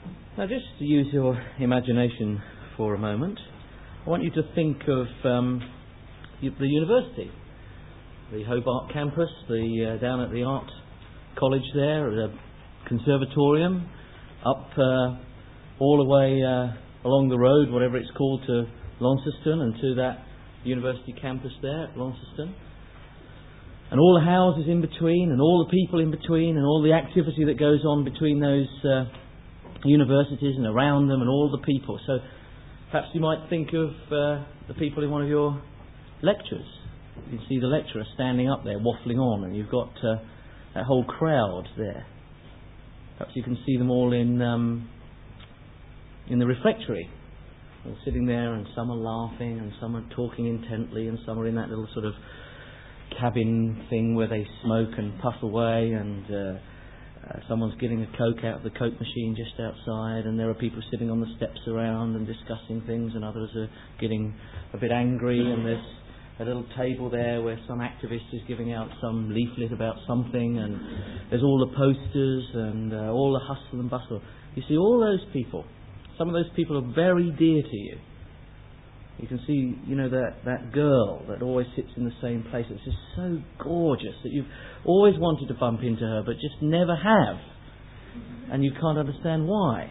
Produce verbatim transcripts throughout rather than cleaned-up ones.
Now, just to use your imagination for a moment, I want you to think of um, the university, the Hobart campus, the uh, down at the art college there, the conservatorium, up uh, all the way uh, along the road, whatever it's called, to Launceston and to that university campus there at Launceston. And all the houses in between, and all the people in between, and all the activity that goes on between those uh, universities and around them, and all the people. So perhaps you might think of uh, the people in one of your lectures. You can see the lecturer standing up there waffling on, and you've got uh, that whole crowd there. Perhaps you can see them all in um, in the refectory, all sitting there, and some are laughing, and some are talking intently, and some are in that little sort of cabin thing where they smoke and puff away, and uh, uh, someone's getting a Coke out of the Coke machine just outside, and there are people sitting on the steps around and discussing things, and others are getting a bit angry, and there's a little table there where some activist is giving out some leaflet about something, and there's all the posters and uh, all the hustle and bustle. You see, all those people, some of those people are very dear to you. You can see, you know, that, that girl that always sits in the same place. It's just so gorgeous that you've always wanted to bump into her, but just never have. And you can't understand why.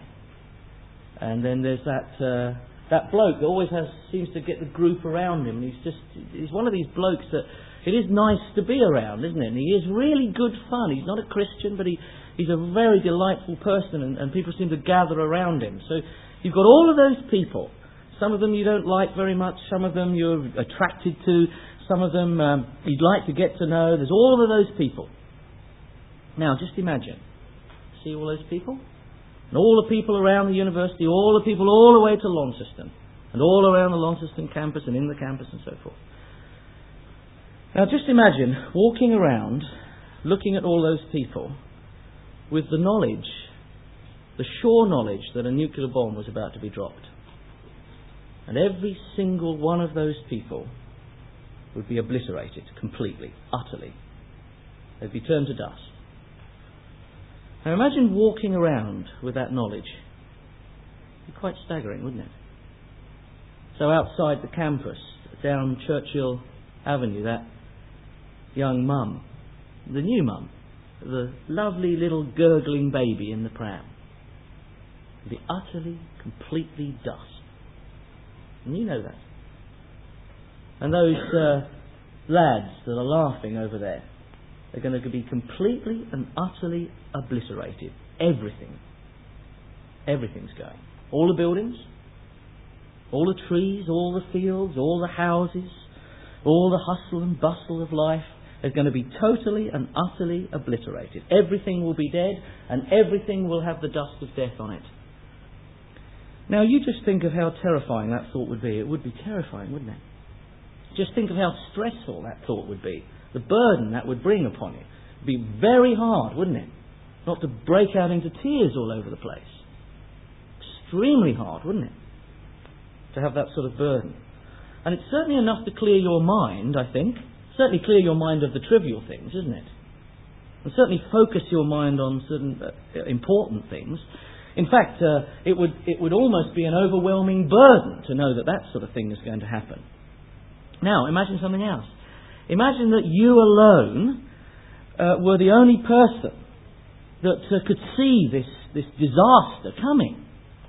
And then there's that uh, that bloke that always has seems to get the group around him. And he's just he's one of these blokes that it is nice to be around, isn't it? And he is really good fun. He's not a Christian, but he, he's a very delightful person, and, and people seem to gather around him. So you've got all of those people. Some of them you don't like very much, some of them you're attracted to, some of them um, you'd like to get to know. There's all of those people. Now, just imagine. See all those people? And all the people around the university, all the people all the way to Launceston, and all around the Launceston campus and in the campus and so forth. Now, just imagine walking around, looking at all those people, with the knowledge, the sure knowledge that a nuclear bomb was about to be dropped. And every single one of those people would be obliterated completely, utterly. They'd be turned to dust. Now imagine walking around with that knowledge. It'd be quite staggering, wouldn't it? So outside the campus, down Churchill Avenue, that young mum, the new mum, the lovely little gurgling baby in the pram, would be utterly, completely dust. And you know that. And those uh, lads that are laughing over there, they're going to be completely and utterly obliterated. Everything. Everything's going. All the buildings, all the trees, all the fields, all the houses, all the hustle and bustle of life is going to be totally and utterly obliterated. Everything will be dead, and everything will have the dust of death on it. Now, you just think of how terrifying that thought would be. It would be terrifying, wouldn't it? Just think of how stressful that thought would be. The burden that would bring upon you. It would be very hard, wouldn't it? Not to break out into tears all over the place. Extremely hard, wouldn't it? To have that sort of burden. And it's certainly enough to clear your mind, I think. Certainly clear your mind of the trivial things, isn't it? And certainly focus your mind on certain uh, important things. In fact, uh, it would it would almost be an overwhelming burden to know that that sort of thing is going to happen. Now, imagine something else. Imagine that you alone uh, were the only person that uh, could see this, this disaster coming.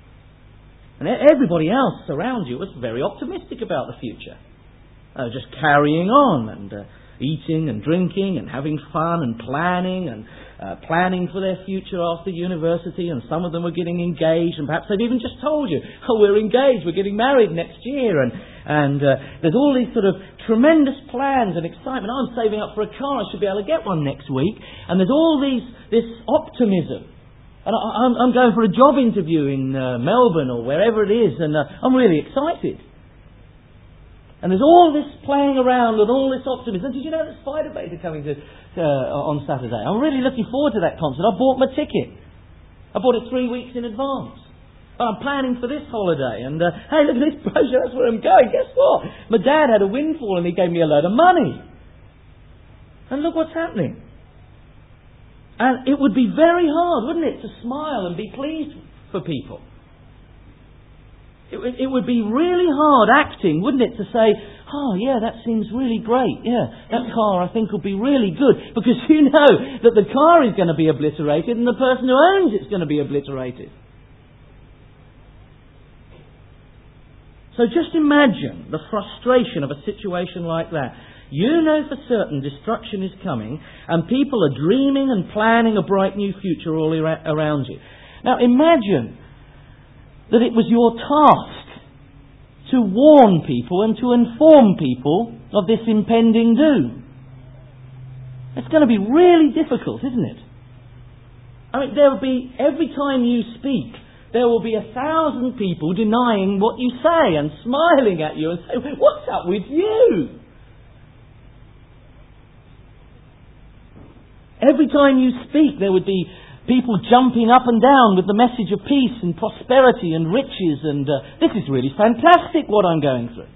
And everybody else around you was very optimistic about the future. Uh, just carrying on and uh, eating and drinking and having fun and planning and Uh, planning for their future after university, and some of them were getting engaged, and perhaps they've even just told you, oh, we're engaged, we're getting married next year, and and uh, there's all these sort of tremendous plans and excitement. I'm saving up for a car, I should be able to get one next week, and there's all these this optimism. And I, I'm, I'm going for a job interview in uh, Melbourne or wherever it is, and uh, I'm really excited. And there's all this playing around and all this optimism. Did you know that Spiderbait are coming to uh, on Saturday? I'm really looking forward to that concert. I bought my ticket. I bought it three weeks in advance. I'm planning for this holiday. And uh, hey, look at this brochure. That's where I'm going. Guess what? My dad had a windfall and he gave me a load of money. And look what's happening. And it would be very hard, wouldn't it, to smile and be pleased for people. It, it would be really hard acting, wouldn't it, to say, oh yeah, that seems really great, yeah, that car I think will be really good, because you know that the car is going to be obliterated and the person who owns it's going to be obliterated. So just imagine the frustration of a situation like that. You know for certain destruction is coming and people are dreaming and planning a bright new future all around you. Now imagine that it was your task to warn people and to inform people of this impending doom. It's going to be really difficult, isn't it? I mean, there will be, every time you speak, there will be a thousand people denying what you say and smiling at you and saying, what's up with you? Every time you speak, there would be people jumping up and down with the message of peace and prosperity and riches, and uh, this is really fantastic what I'm going through.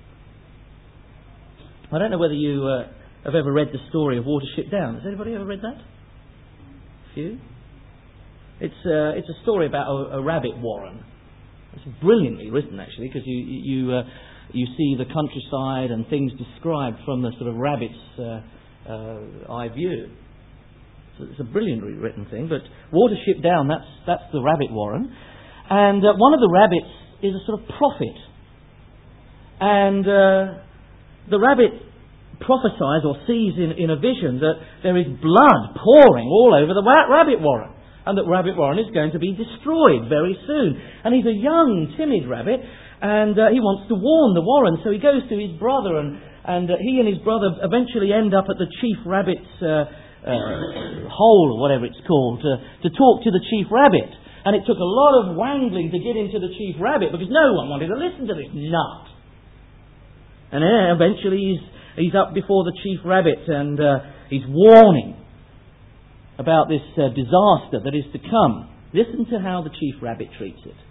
I don't know whether you uh, have ever read the story of Watership Down. Has anybody ever read that? A few? It's, uh, it's a story about a, a rabbit warren. It's brilliantly written, actually, because you, you, uh, you see the countryside and things described from the sort of rabbit's uh, uh, eye view. So it's a brilliantly written thing, but Watership Down, that's that's the rabbit warren. And uh, one of the rabbits is a sort of prophet. And uh, the rabbit prophesies or sees in, in a vision that there is blood pouring all over the wa- rabbit warren. And that rabbit warren is going to be destroyed very soon. And he's a young, timid rabbit, and uh, he wants to warn the warren. So he goes to his brother, and, and uh, he and his brother eventually end up at the chief rabbit's Uh, Uh, hole or whatever it's called to, to talk to the chief rabbit, and it took a lot of wangling to get into the chief rabbit because no one wanted to listen to this nut. And then eventually he's he's up before the chief rabbit, and uh, he's warning about this uh, disaster that is to come. Listen to how the chief rabbit treats it.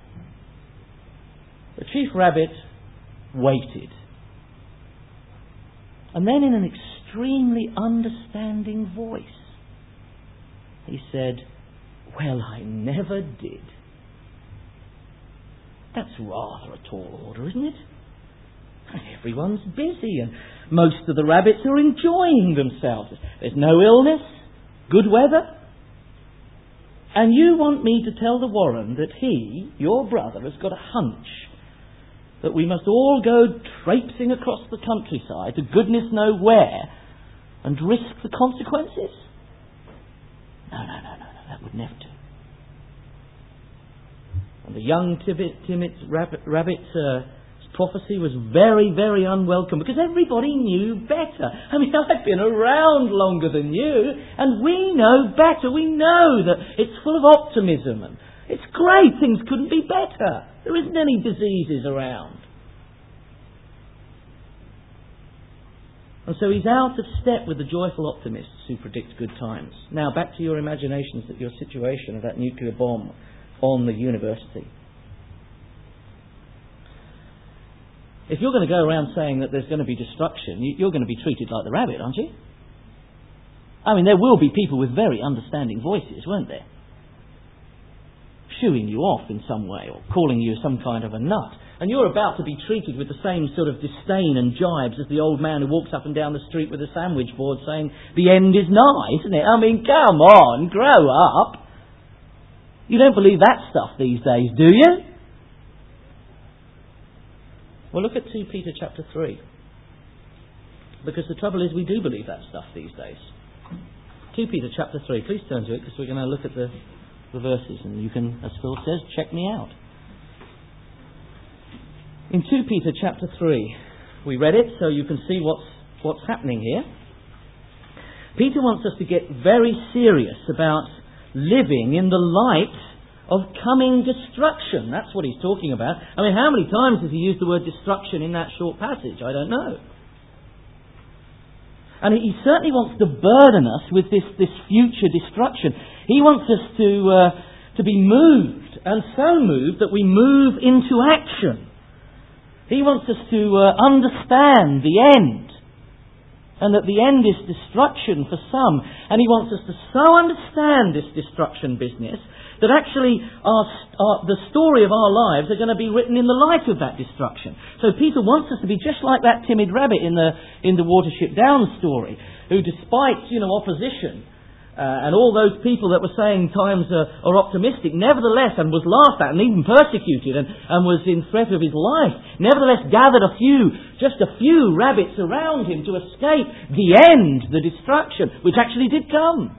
The chief rabbit waited, and then in an extremely understanding voice, he said, well, I never did. That's rather a tall order, isn't it? Everyone's busy and most of the rabbits are enjoying themselves. There's no illness, good weather. And you want me to tell the warren that he, your brother, has got a hunch that we must all go traipsing across the countryside to goodness know where and risk the consequences? No, no, no, no, no, that would never do. And the young timid, timid rabbit, rabbit's uh, prophecy was very, very unwelcome because everybody knew better. I mean, I've been around longer than you, and we know better. We know that it's full of optimism, and it's great. Things couldn't be better. There isn't any diseases around. And so he's out of step with the joyful optimists who predict good times. Now, back to your imaginations at your situation of that nuclear bomb on the university. If you're going to go around saying that there's going to be destruction, you're going to be treated like the rabbit, aren't you? I mean, there will be people with very understanding voices, won't there? Shooing you off in some way or calling you some kind of a nut. And you're about to be treated with the same sort of disdain and jibes as the old man who walks up and down the street with a sandwich board saying, the end is nigh, isn't it? I mean, come on, grow up. You don't believe that stuff these days, do you? Well, look at two Peter chapter three. Because the trouble is we do believe that stuff these days. two Peter chapter three. Please turn to it because we're going to look at the, the verses, and you can, as Phil says, check me out. In two Peter chapter three, we read it so you can see what's, what's happening here. Peter wants us to get very serious about living in the light of coming destruction. That's what he's talking about. I mean, how many times has he used the word destruction in that short passage? I don't know. And he certainly wants to burden us with this, this future destruction. He wants us to, uh, to be moved, and so moved that we move into action. He wants us to uh, understand the end, and that the end is destruction for some. And he wants us to so understand this destruction business that actually our, our, the story of our lives are going to be written in the light of that destruction. So Peter wants us to be just like that timid rabbit in the in the Watership Down story, who despite, you know, opposition, Uh, and all those people that were saying times are, are optimistic, nevertheless, and was laughed at and even persecuted and, and was in threat of his life, nevertheless gathered a few, just a few rabbits around him to escape the end, the destruction, which actually did come.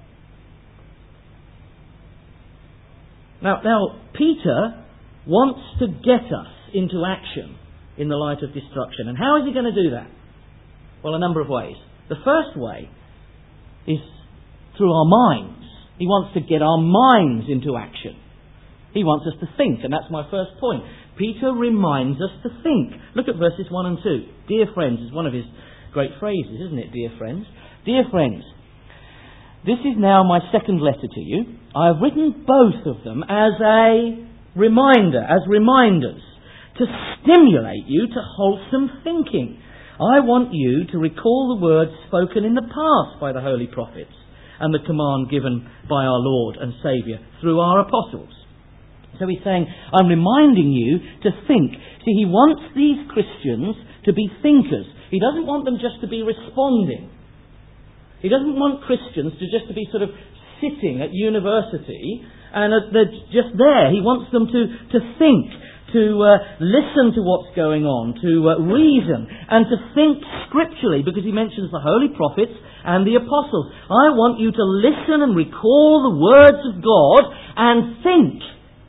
Now, now Peter wants to get us into action in the light of destruction. And how is he going to do that? Well, a number of ways. The first way is through our minds. He wants to get our minds into action. He wants us to think, and that's my first point. Peter reminds us to think. Look at verses one and two. Dear friends is one of his great phrases, isn't it, dear friends? Dear friends, this is now my second letter to you. I have written both of them as a reminder, as reminders, to stimulate you to wholesome thinking. I want you to recall the words spoken in the past by the holy prophets, and the command given by our Lord and Saviour through our apostles. So he's saying, I'm reminding you to think. See, he wants these Christians to be thinkers. He doesn't want them just to be responding. He doesn't want Christians to just to be sort of sitting at university and they're just there. He wants them to, to think, to uh, listen to what's going on, to uh, reason, and to think scripturally, because he mentions the holy prophets and the apostles. I want you to listen and recall the words of God and think.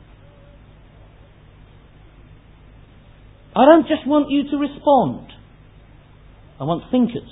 I don't just want you to respond. I want thinkers.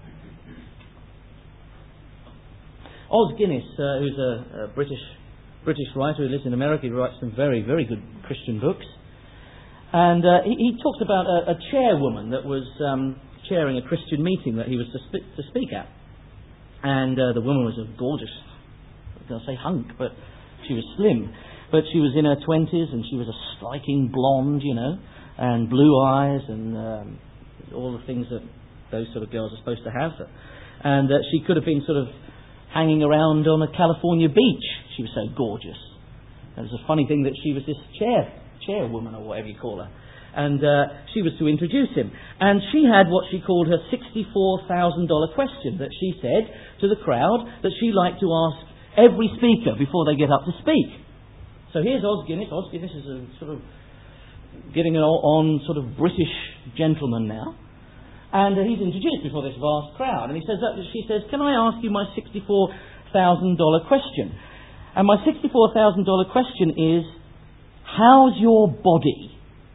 Os Guinness, uh, who's a, a British British writer who lives in America, he writes some very, very good Christian books. And uh, he, he talks about a, a chairwoman that was um, chairing a Christian meeting that he was to, sp- to speak at. And uh, the woman was a gorgeous, I was going to say hunk, but she was slim. But she was in her twenties and she was a striking blonde, you know, and blue eyes and um, all the things that those sort of girls are supposed to have. And uh, she could have been sort of hanging around on a California beach. She was so gorgeous. And it was a funny thing that she was this chair, chairwoman or whatever you call her. And uh, she was to introduce him. And she had what she called her sixty-four thousand dollars question that she said to the crowd that she liked to ask every speaker before they get up to speak. So here's Os Guinness. Os Guinness is a sort of getting on sort of British gentleman now. And uh, he's introduced before this vast crowd. And he says, uh, she says, can I ask you my sixty-four thousand dollars question? And my sixty-four thousand dollars question is, how's your body?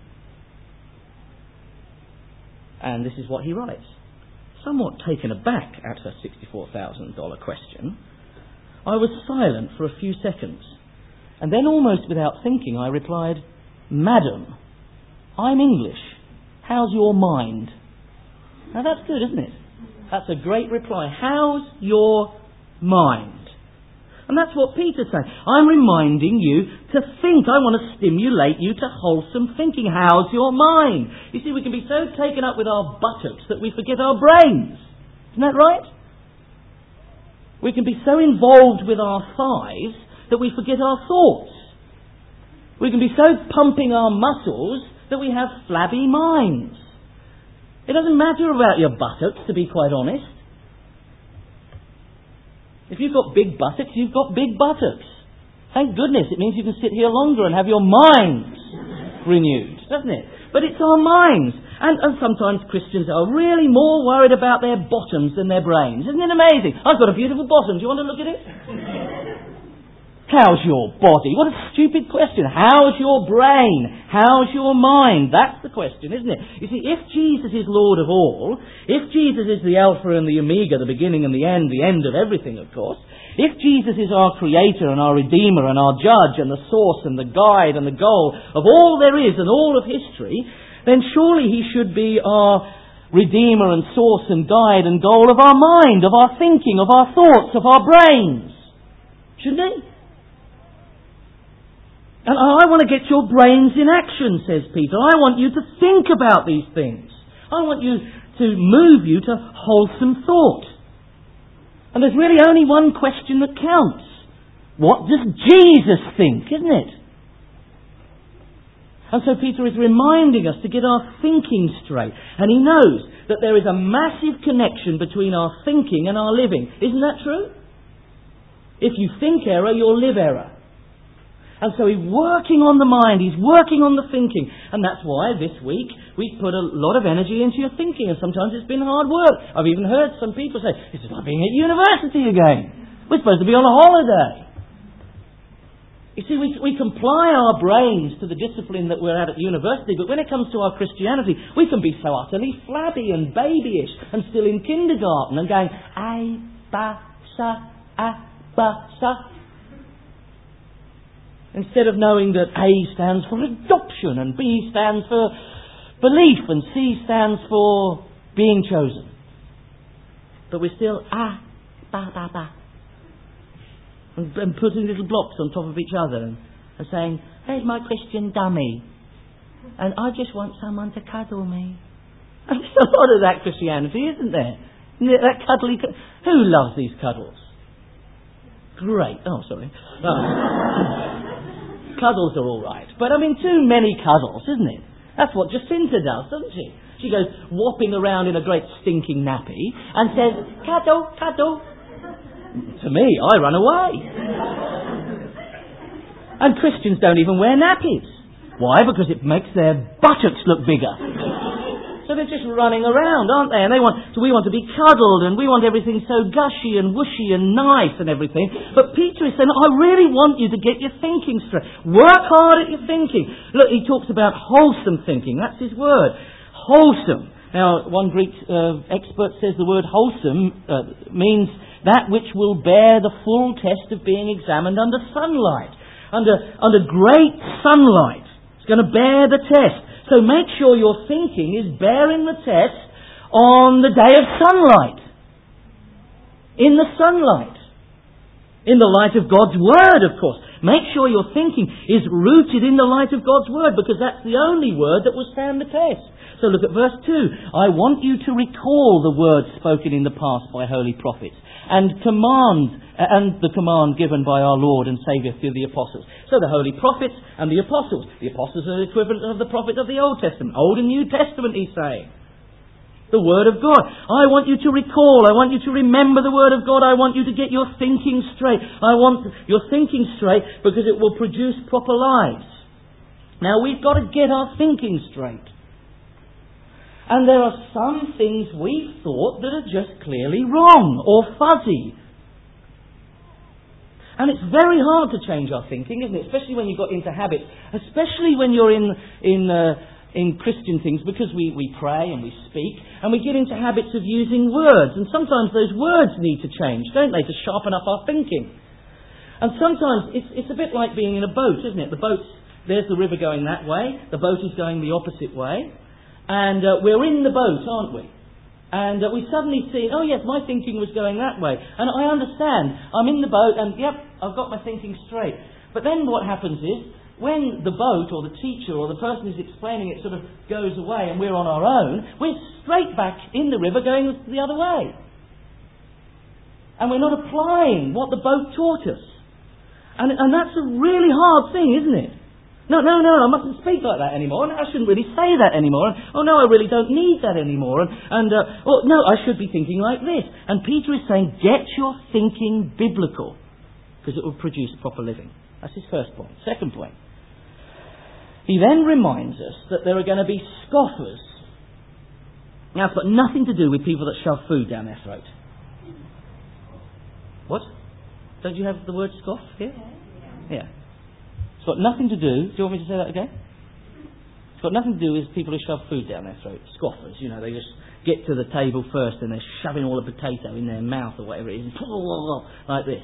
And this is what he writes. Somewhat taken aback at her sixty-four thousand dollars question, I was silent for a few seconds. And then almost without thinking, I replied, Madam, I'm English. How's your mind? Now that's good, isn't it? That's a great reply. How's your mind? And that's what Peter's saying. I'm reminding you to think. I want to stimulate you to wholesome thinking. How's your mind? You see, we can be so taken up with our buttocks that we forget our brains. Isn't that right? We can be so involved with our thighs that we forget our thoughts. We can be so pumping our muscles that we have flabby minds. It doesn't matter about your buttocks, to be quite honest. If you've got big buttocks, you've got big buttocks. Thank goodness, it means you can sit here longer and have your minds renewed, doesn't it? But it's our minds. And, and sometimes Christians are really more worried about their bottoms than their brains. Isn't it amazing? I've got a beautiful bottom. Do you want to look at it? How's your body? What a stupid question. How's your brain? How's your mind? That's the question, isn't it? You see, if Jesus is Lord of all, if Jesus is the Alpha and the Omega, the beginning and the end, the end of everything, of course, if Jesus is our Creator and our Redeemer and our Judge and the source and the guide and the goal of all there is and all of history, then surely He should be our Redeemer and source and guide and goal of our mind, of our thinking, of our thoughts, of our brains. Shouldn't He? And I want to get your brains in action, says Peter. I want you to think about these things. I want you to move you to wholesome thought. And there's really only one question that counts. what does Jesus think, isn't it? And so Peter is reminding us to get our thinking straight. And he knows that there is a massive connection between our thinking and our living. Isn't that true? If you think error, you'll live error. And so he's working on the mind, he's working on the thinking. And that's why this week we've put a lot of energy into your thinking. And sometimes it's been hard work. I've even heard some people say, this is like being at university again. We're supposed to be on a holiday. You see, we, we can ply our brains to the discipline that we're at at university, but when it comes to our Christianity, we can be so utterly flabby and babyish and still in kindergarten and going, A, ba, sa, a, ba, sa. Instead of knowing that A stands for adoption and B stands for belief and C stands for being chosen. But we're still a, ba, ba, ba. And, and putting little blocks on top of each other and, and saying, there's my Christian dummy. And I just want someone to cuddle me. And there's a lot of that Christianity, isn't there? That cuddly... Who loves these cuddles? Great. Oh, sorry. Oh. Cuddles are all right. But I mean, too many cuddles, isn't it? That's what Jacinta does, doesn't she? She goes whopping around in a great stinking nappy and says, cuddle, cuddle. To me, I run away. And Christians don't even wear nappies. Why? Because it makes their buttocks look bigger. So they're just running around, aren't they? And they want, so we want to be cuddled and we want everything so gushy and whooshy and nice and everything. But Peter is saying, I really want you to get your thinking straight. Work hard at your thinking. Look, he talks about wholesome thinking. That's his word. Wholesome. Now, one Greek uh, expert says the word wholesome uh, means that which will bear the full test of being examined under sunlight. Under, under great sunlight. It's going to bear the test. So make sure your thinking is bearing the test on the day of sunlight. In the sunlight. In the light of God's Word, of course. Make sure your thinking is rooted in the light of God's Word, because that's the only Word that will stand the test. So look at verse two. I want you to recall the words spoken in the past by holy prophets, and command, and the command given by our Lord and Saviour through the apostles. So the holy prophets and the apostles. The apostles are the equivalent of the prophets of the Old Testament. Old and New Testament, he's saying. The Word of God. I want you to recall. I want you to remember the Word of God. I want you to get your thinking straight. I want your thinking straight because it will produce proper lives. Now we've got to get our thinking straight. And there are some things we've thought that are just clearly wrong or fuzzy. And it's very hard to change our thinking, isn't it? Especially when you've got into habits. Especially when you're in in uh, in Christian things, because we, we pray and we speak, and we get into habits of using words. And sometimes those words need to change, don't they, to sharpen up our thinking. And sometimes it's, it's a bit like being in a boat, isn't it? The boat's, there's the river going that way, the boat is going the opposite way. And uh, we're in the boat, aren't we? And uh, we suddenly see, oh yes, my thinking was going that way. And I understand. I'm in the boat and, yep, I've got my thinking straight. But then what happens is, when the boat or the teacher or the person who's explaining it sort of goes away and we're on our own, we're straight back in the river going the other way. And we're not applying what the boat taught us. And, and that's a really hard thing, isn't it? No, no, no, I mustn't speak like that anymore. I shouldn't really say that anymore. Oh, no, I really don't need that anymore. And, and uh, oh, no, I should be thinking like this. And Peter is saying, get your thinking biblical, because it will produce proper living. That's his first point. Second point. He then reminds us that there are going to be scoffers. Now, it's got nothing to do with people that shove food down their throat. What? Don't you have the word scoff here? Yeah. It's got nothing to do... Do you want me to say that again? It's got nothing to do with people who shove food down their throat. Scoffers, you know, they just get to the table first and they're shoving all the potato in their mouth or whatever it is, like this.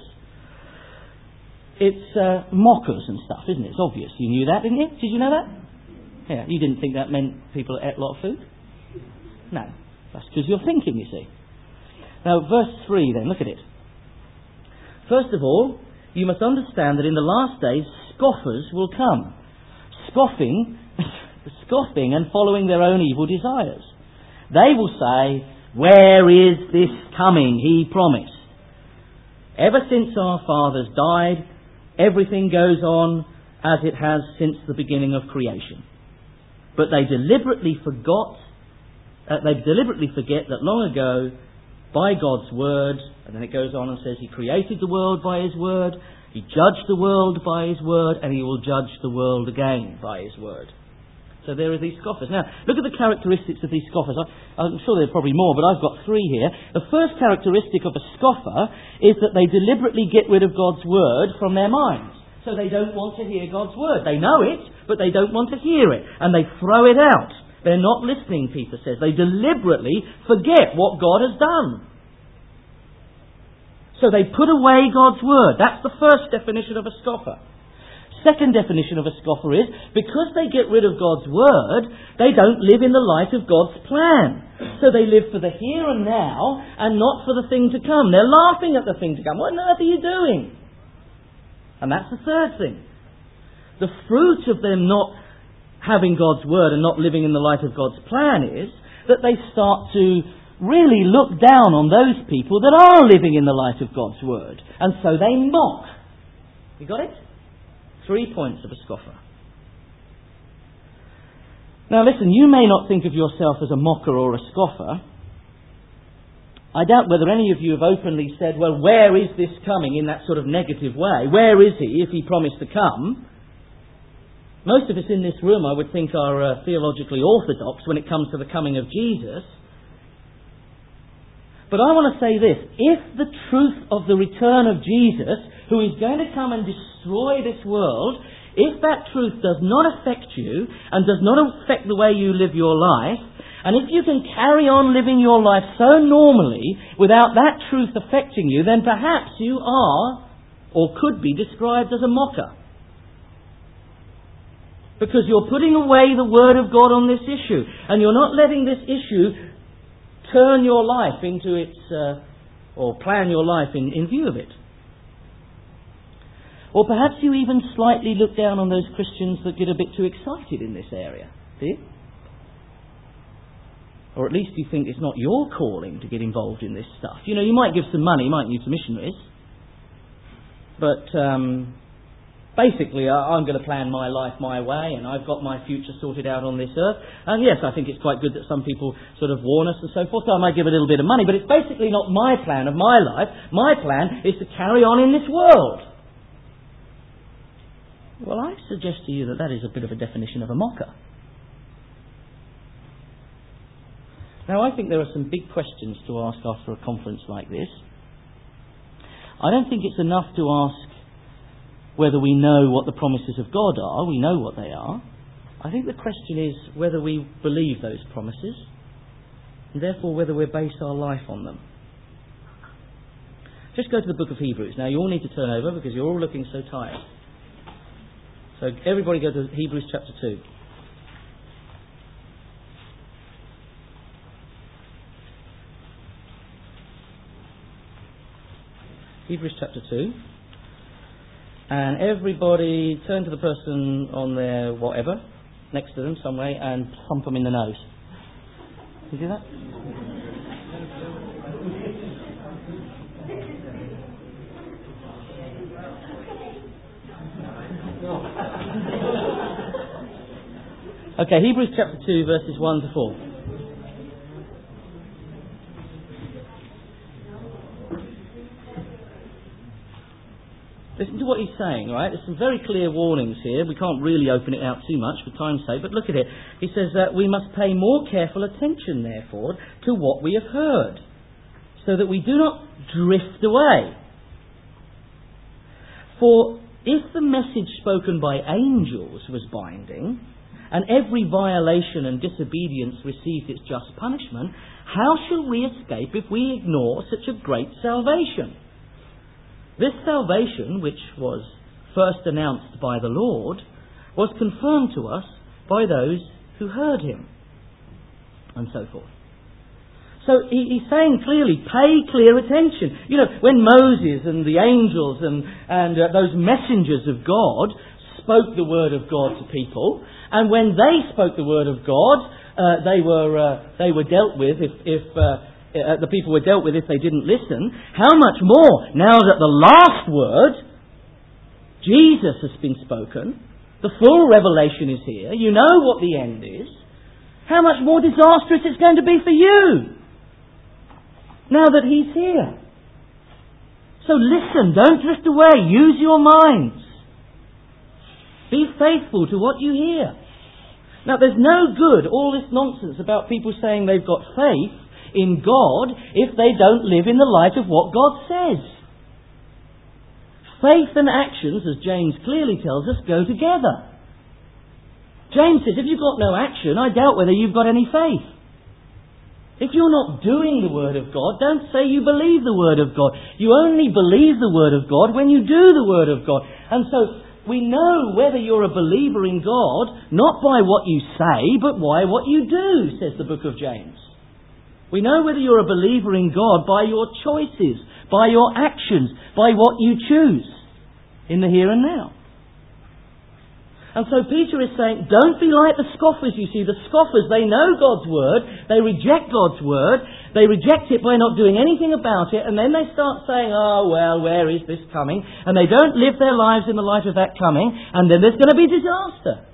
It's uh, mockers and stuff, isn't it? It's obvious. You knew that, didn't you? Did you know that? Yeah, you didn't think that meant people ate a lot of food? No. That's because you're thinking, you see. Now, verse three then, look at it. First of all, you must understand that in the last days, scoffers will come. Scoffing, scoffing and following their own evil desires. They will say, where is this coming he promised? Ever since our fathers died, everything goes on as it has since the beginning of creation. But they deliberately forgot, uh, they deliberately forget that long ago, by God's word, and then it goes on and says He created the world by His word, He judged the world by His word, and He will judge the world again by His word. So there are these scoffers. Now, look at the characteristics of these scoffers. I, I'm sure there are probably more, but I've got three here. The first characteristic of a scoffer is that they deliberately get rid of God's word from their minds. So they don't want to hear God's word. They know it, but they don't want to hear it. And they throw it out. They're not listening, Peter says. They deliberately forget what God has done. So they put away God's word. That's the first definition of a scoffer. Second definition of a scoffer is, because they get rid of God's word, they don't live in the light of God's plan. So they live for the here and now, and not for the thing to come. They're laughing at the thing to come. What on earth are you doing? And that's the third thing. The fruit of them not having God's word and not living in the light of God's plan is that they start to really look down on those people that are living in the light of God's word. And so they mock. You got it? Three points of a scoffer. Now listen, you may not think of yourself as a mocker or a scoffer. I doubt whether any of you have openly said, well, where is this coming, in that sort of negative way? Where is He if He promised to come? Most of us in this room, I would think, are uh, theologically orthodox when it comes to the coming of Jesus. But I want to say this: if the truth of the return of Jesus, who is going to come and destroy this world, if that truth does not affect you and does not affect the way you live your life, and if you can carry on living your life so normally without that truth affecting you, then perhaps you are, or could be, described as a mocker. Because you're putting away the Word of God on this issue, and you're not letting this issue turn your life into its, uh, or plan your life in, in view of it. Or perhaps you even slightly look down on those Christians that get a bit too excited in this area. Do you? Or at least you think it's not your calling to get involved in this stuff. You know, you might give some money, mightn't you, to missionaries. But um, basically, I'm going to plan my life my way, and I've got my future sorted out on this earth. And yes, I think it's quite good that some people sort of warn us and so forth, so I might give a little bit of money. But it's basically not my plan of my life. My plan is to carry on in this world. Well, I suggest to you that that is a bit of a definition of a mocker. Now, I think there are some big questions to ask after a conference like this. I don't think it's enough to ask whether we know what the promises of God are. We know what they are. I think the question is whether we believe those promises, and therefore whether we base our life on them. Just go to the book of Hebrews. Now, you all need to turn over because you're all looking so tired. So everybody go to Hebrews chapter two. Hebrews chapter two. And everybody turn to the person on their whatever, next to them some way, and thump them in the nose. Can you do that? Okay, Hebrews chapter two, verses one to four. Listen to what he's saying, right? There's some very clear warnings here. We can't really open it out too much for time's sake, but look at it. He says that we must pay more careful attention, therefore, to what we have heard, so that we do not drift away. For if the message spoken by angels was binding, and every violation and disobedience received its just punishment, how shall we escape if we ignore such a great salvation? This salvation, which was first announced by the Lord, was confirmed to us by those who heard Him, and so forth. So he, he's saying clearly, pay clear attention. You know, when Moses and the angels and, and uh, those messengers of God spoke the word of God to people, and when they spoke the word of God, uh, they were uh, they were dealt with if... if uh, Uh, the people were dealt with if they didn't listen. How much more now that the last word, Jesus has been spoken. The full revelation is here. You know what the end is. How much more disastrous it's going to be for you now that He's here. So listen, don't drift away. Use your minds. Be faithful to what you hear. Now, there's no good, all this nonsense about people saying they've got faith in God if they don't live in the light of what God says. Faith and actions, as James clearly tells us, go together. James says, if you've got no action, I doubt whether you've got any faith. If you're not doing the Word of God, don't say you believe the Word of God. You only believe the Word of God when you do the Word of God. And so, we know whether you're a believer in God, not by what you say, but by what you do, says the book of James. We know whether you're a believer in God by your choices, by your actions, by what you choose in the here and now. And so Peter is saying, don't be like the scoffers, you see. The scoffers, they know God's Word, they reject God's Word, they reject it by not doing anything about it, and then they start saying, oh, well, where is this coming? And they don't live their lives in the light of that coming, and then there's going to be disaster.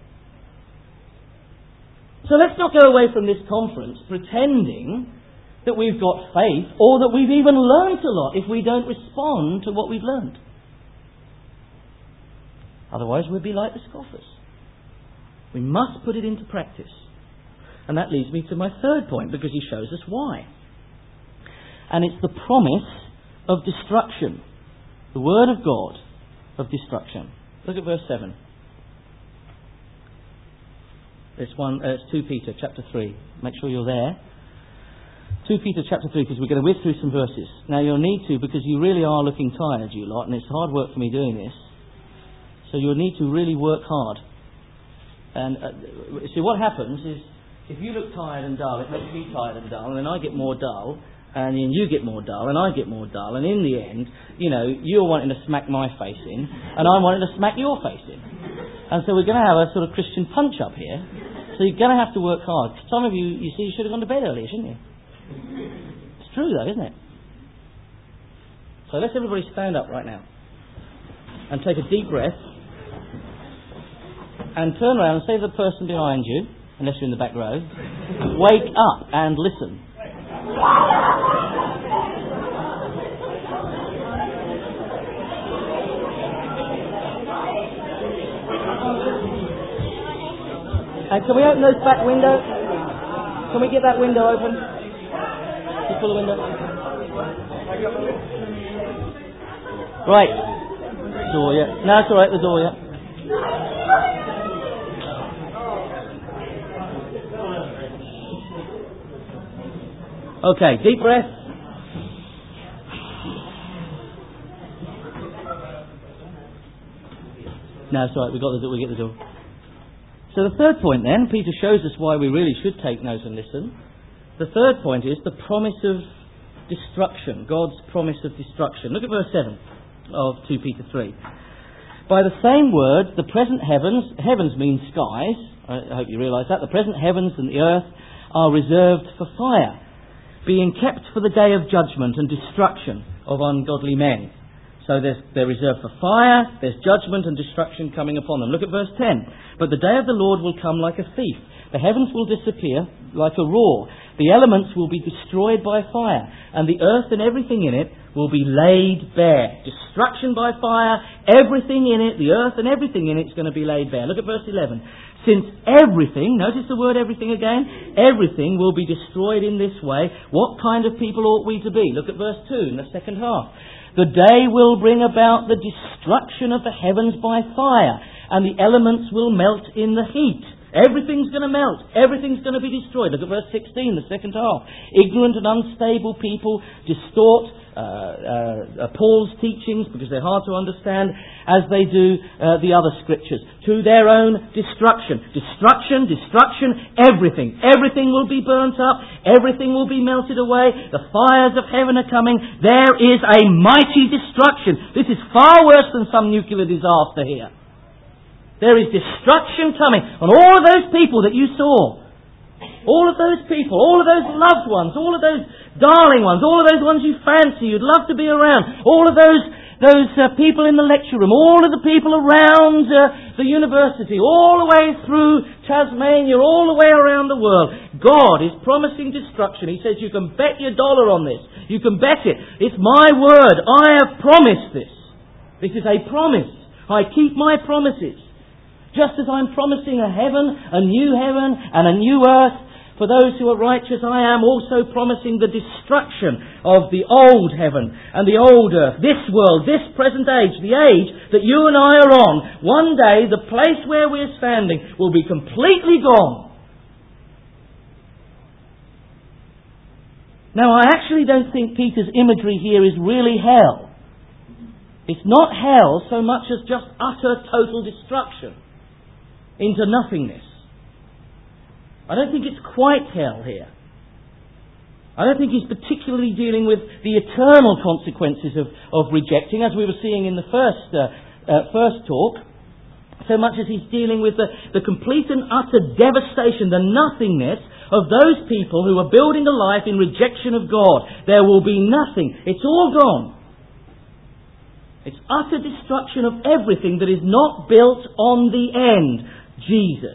So let's not go away from this conference pretending that we've got faith, or that we've even learnt a lot if we don't respond to what we've learnt. Otherwise we'll be like the scoffers. We must put it into practice. And that leads me to my third point, because he shows us why. And it's the promise of destruction. The Word of God of destruction. Look at verse seven. It's one. Uh, it's two Peter chapter three. Make sure you're there. two Peter chapter three, because we're going to whiz through some verses. Now you'll need to, because you really are looking tired, you lot, and it's hard work for me doing this. So you'll need to really work hard. And uh, see, what happens is, if you look tired and dull, it makes me tired and dull, and then I get more dull, and then you get more dull, and I get more dull, and in the end, you know, you're wanting to smack my face in, and I'm wanting to smack your face in. And so we're going to have a sort of Christian punch-up here. So you're going to have to work hard. Some of you, you see, you should have gone to bed earlier, shouldn't you? It's true, though, isn't it? So let's everybody stand up right now, and take a deep breath, and turn around and say to the person behind you, unless you're in the back row, wake up and listen. And can we open those back windows? Can we get that window open? Just pull the window. Right. Door, yeah. No, it's alright, the door, yeah. Okay, deep breath. No, it's all right, we got the we get the door. So the third point then, Peter shows us why we really should take note and listen. The third point is the promise of destruction, God's promise of destruction. Look at verse seven of two Peter three. By the same word, the present heavens, heavens mean skies, I hope you realise that, the present heavens and the earth are reserved for fire, being kept for the day of judgment and destruction of ungodly men. So there's, they're reserved for fire, there's judgment and destruction coming upon them. Look at verse ten. But the day of the Lord will come like a thief. The heavens will disappear like a roar. The elements will be destroyed by fire, and the earth and everything in it will be laid bare. Destruction by fire, everything in it, the earth and everything in it is going to be laid bare. Look at verse eleven. Since everything, notice the word everything again, everything will be destroyed in this way, what kind of people ought we to be? Look at verse two in the second half. The day will bring about the destruction of the heavens by fire, and the elements will melt in the heat. Everything's going to melt. Everything's going to be destroyed. Look at verse sixteen, the second half. Ignorant and unstable people distort uh, uh, Paul's teachings because they're hard to understand, as they do uh, the other scriptures, to their own destruction. Destruction, destruction, everything. Everything will be burnt up. Everything will be melted away. The fires of heaven are coming. There is a mighty destruction. This is far worse than some nuclear disaster here. There is destruction coming on all of those people that you saw. All of those people, all of those loved ones, all of those darling ones, all of those ones you fancy, you'd love to be around, all of those those uh, people in the lecture room, all of the people around uh, the university, all the way through Tasmania, all the way around the world. God is promising destruction. He says, you can bet your dollar on this. You can bet it. It's my word. I have promised this. This is a promise. I keep my promises. Just as I'm promising a heaven, a new heaven, and a new earth, for those who are righteous, I am also promising the destruction of the old heaven and the old earth. This world, this present age, the age that you and I are on, one day the place where we're standing will be completely gone. Now, I actually don't think Peter's imagery here is really hell. It's not hell so much as just utter, total destruction into nothingness. I don't think it's quite hell here. I don't think he's particularly dealing with the eternal consequences of, of rejecting, as we were seeing in the first uh, uh, first talk, so much as he's dealing with the, the complete and utter devastation, the nothingness of those people who are building a life in rejection of God. There will be nothing. It's all gone. It's utter destruction of everything that is not built on the end, Jesus.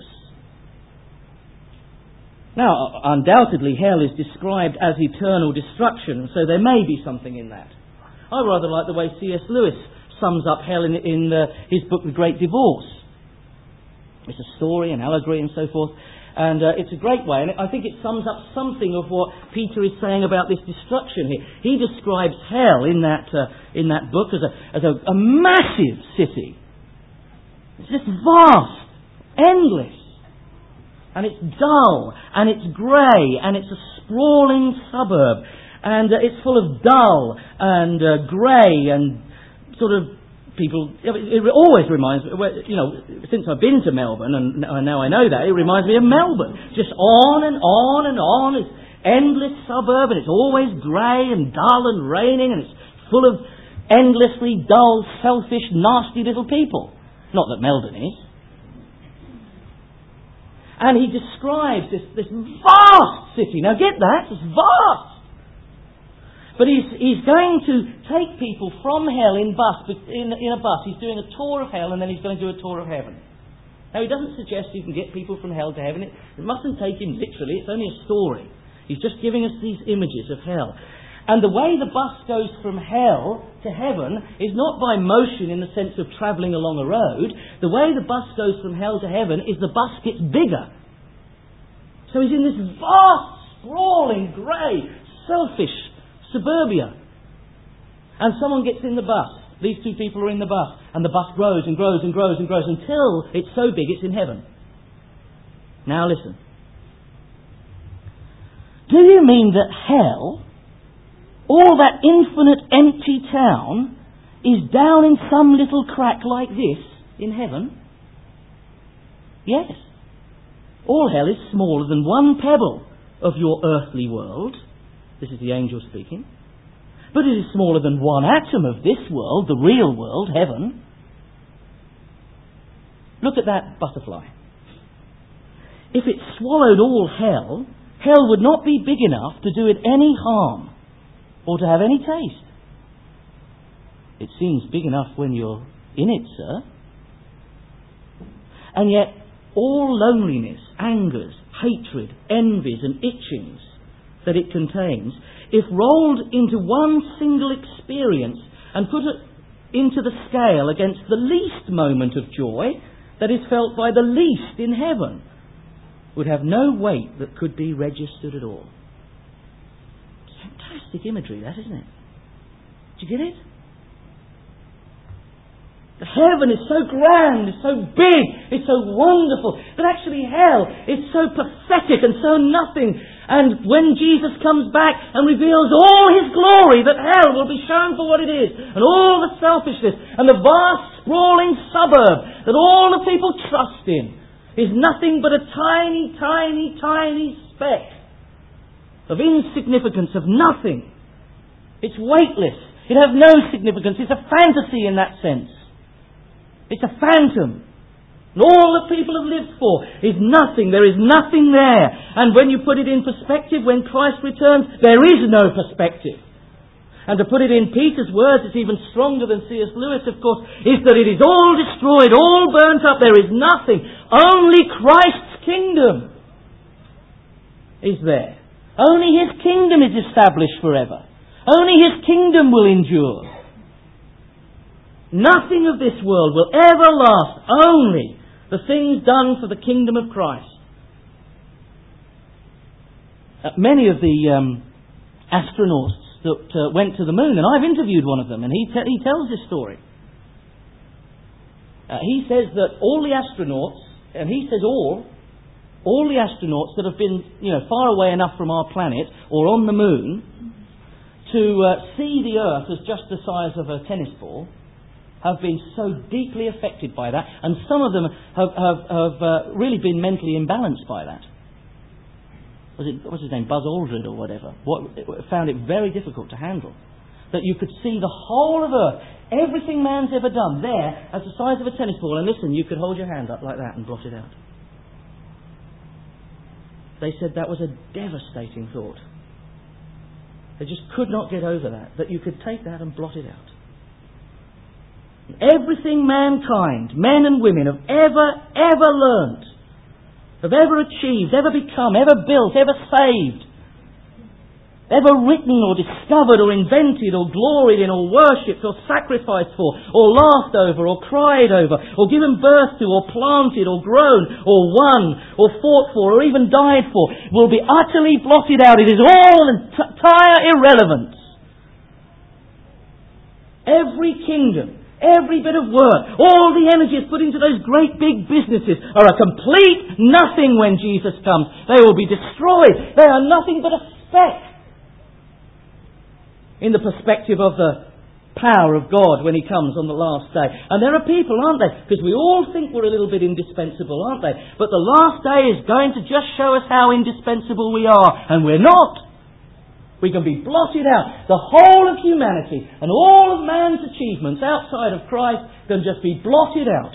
Now, undoubtedly, hell is described as eternal destruction, so there may be something in that. I rather like the way C S Lewis sums up hell in, in uh, his book, The Great Divorce. It's a story, an allegory, and so forth, and uh, it's a great way, and I think it sums up something of what Peter is saying about this destruction here. He describes hell in that uh, in that book as a as a, a massive city. It's just vast, endless. And it's dull, and it's grey, and it's a sprawling suburb, and uh, it's full of dull and uh, grey and sort of people. It always reminds me, you know, since I've been to Melbourne, and now I know that, it reminds me of Melbourne. Just on and on and on, it's endless suburb, and it's always grey and dull and raining, and it's full of endlessly dull, selfish, nasty little people. Not that Melbourne is. And he describes this, this vast city. Now get that, it's vast. But he's, he's going to take people from hell in, bus, in, in a bus. He's doing a tour of hell and then he's going to do a tour of heaven. Now he doesn't suggest you can get people from hell to heaven. It, it mustn't take him literally, it's only a story. He's just giving us these images of hell. And the way the bus goes from hell to heaven is not by motion in the sense of travelling along a road. The way the bus goes from hell to heaven is the bus gets bigger. So he's in this vast, sprawling, grey, selfish suburbia. And someone gets in the bus. These two people are in the bus. And the bus grows and grows and grows and grows until it's so big it's in heaven. Now listen. Do you mean that hell, all that infinite empty town, is down in some little crack like this in heaven? Yes. All hell is smaller than one pebble of your earthly world. This is the angel speaking. But it is smaller than one atom of this world, the real world, heaven. Look at that butterfly. If it swallowed all hell, hell would not be big enough to do it any harm or to have any taste. It seems big enough when you're in it, sir. And yet, all loneliness, angers, hatred, envies and itchings that it contains, if rolled into one single experience and put it into the scale against the least moment of joy that is felt by the least in heaven, would have no weight that could be registered at all. Fantastic imagery, that, isn't it? Do you get it? The heaven is so grand, it's so big, it's so wonderful, but actually hell is so pathetic and so nothing. And when Jesus comes back and reveals all his glory, that hell will be shown for what it is, and all the selfishness and the vast sprawling suburb that all the people trust in is nothing but a tiny, tiny, tiny speck of insignificance, of nothing. It's weightless. It has no significance. It's a fantasy in that sense. It's a phantom. And all that people have lived for is nothing. There is nothing there. And when you put it in perspective, when Christ returns, there is no perspective. And to put it in Peter's words, it's even stronger than C S Lewis, of course, is that it is all destroyed, all burnt up. There is nothing. Only Christ's kingdom is there. Only His kingdom is established forever. Only His kingdom will endure. Nothing of this world will ever last. Only the things done for the kingdom of Christ. Uh, many of the um, astronauts that uh, went to the moon, and I've interviewed one of them, and he te- he tells this story. Uh, he says that all the astronauts, and he says all, all the astronauts that have been, you know, far away enough from our planet or on the moon to uh, see the Earth as just the size of a tennis ball, have been so deeply affected by that, and some of them have have, have uh, really been mentally imbalanced by that. Was it, what's his name, Buzz Aldrin or whatever, what, found it very difficult to handle. That you could see the whole of Earth, everything man's ever done, there, as the size of a tennis ball, and listen, you could hold your hand up like that and blot it out. They said that was a devastating thought. They just could not get over that, that you could take that and blot it out. Everything mankind, men and women, have ever, ever learnt, have ever achieved, ever become, ever built, ever saved, ever written or discovered or invented or gloried in or worshipped or sacrificed for or laughed over or cried over or given birth to or planted or grown or won or fought for or even died for will be utterly blotted out. It is all entire irrelevance. Every kingdom, every bit of work, all the energies put into those great big businesses are a complete nothing when Jesus comes. They will be destroyed. They are nothing but a speck in the perspective of the power of God when He comes on the last day. And there are people, aren't there? Because we all think we're a little bit indispensable, aren't they? But the last day is going to just show us how indispensable we are. And we're not. We can be blotted out. The whole of humanity and all of man's achievements outside of Christ can just be blotted out.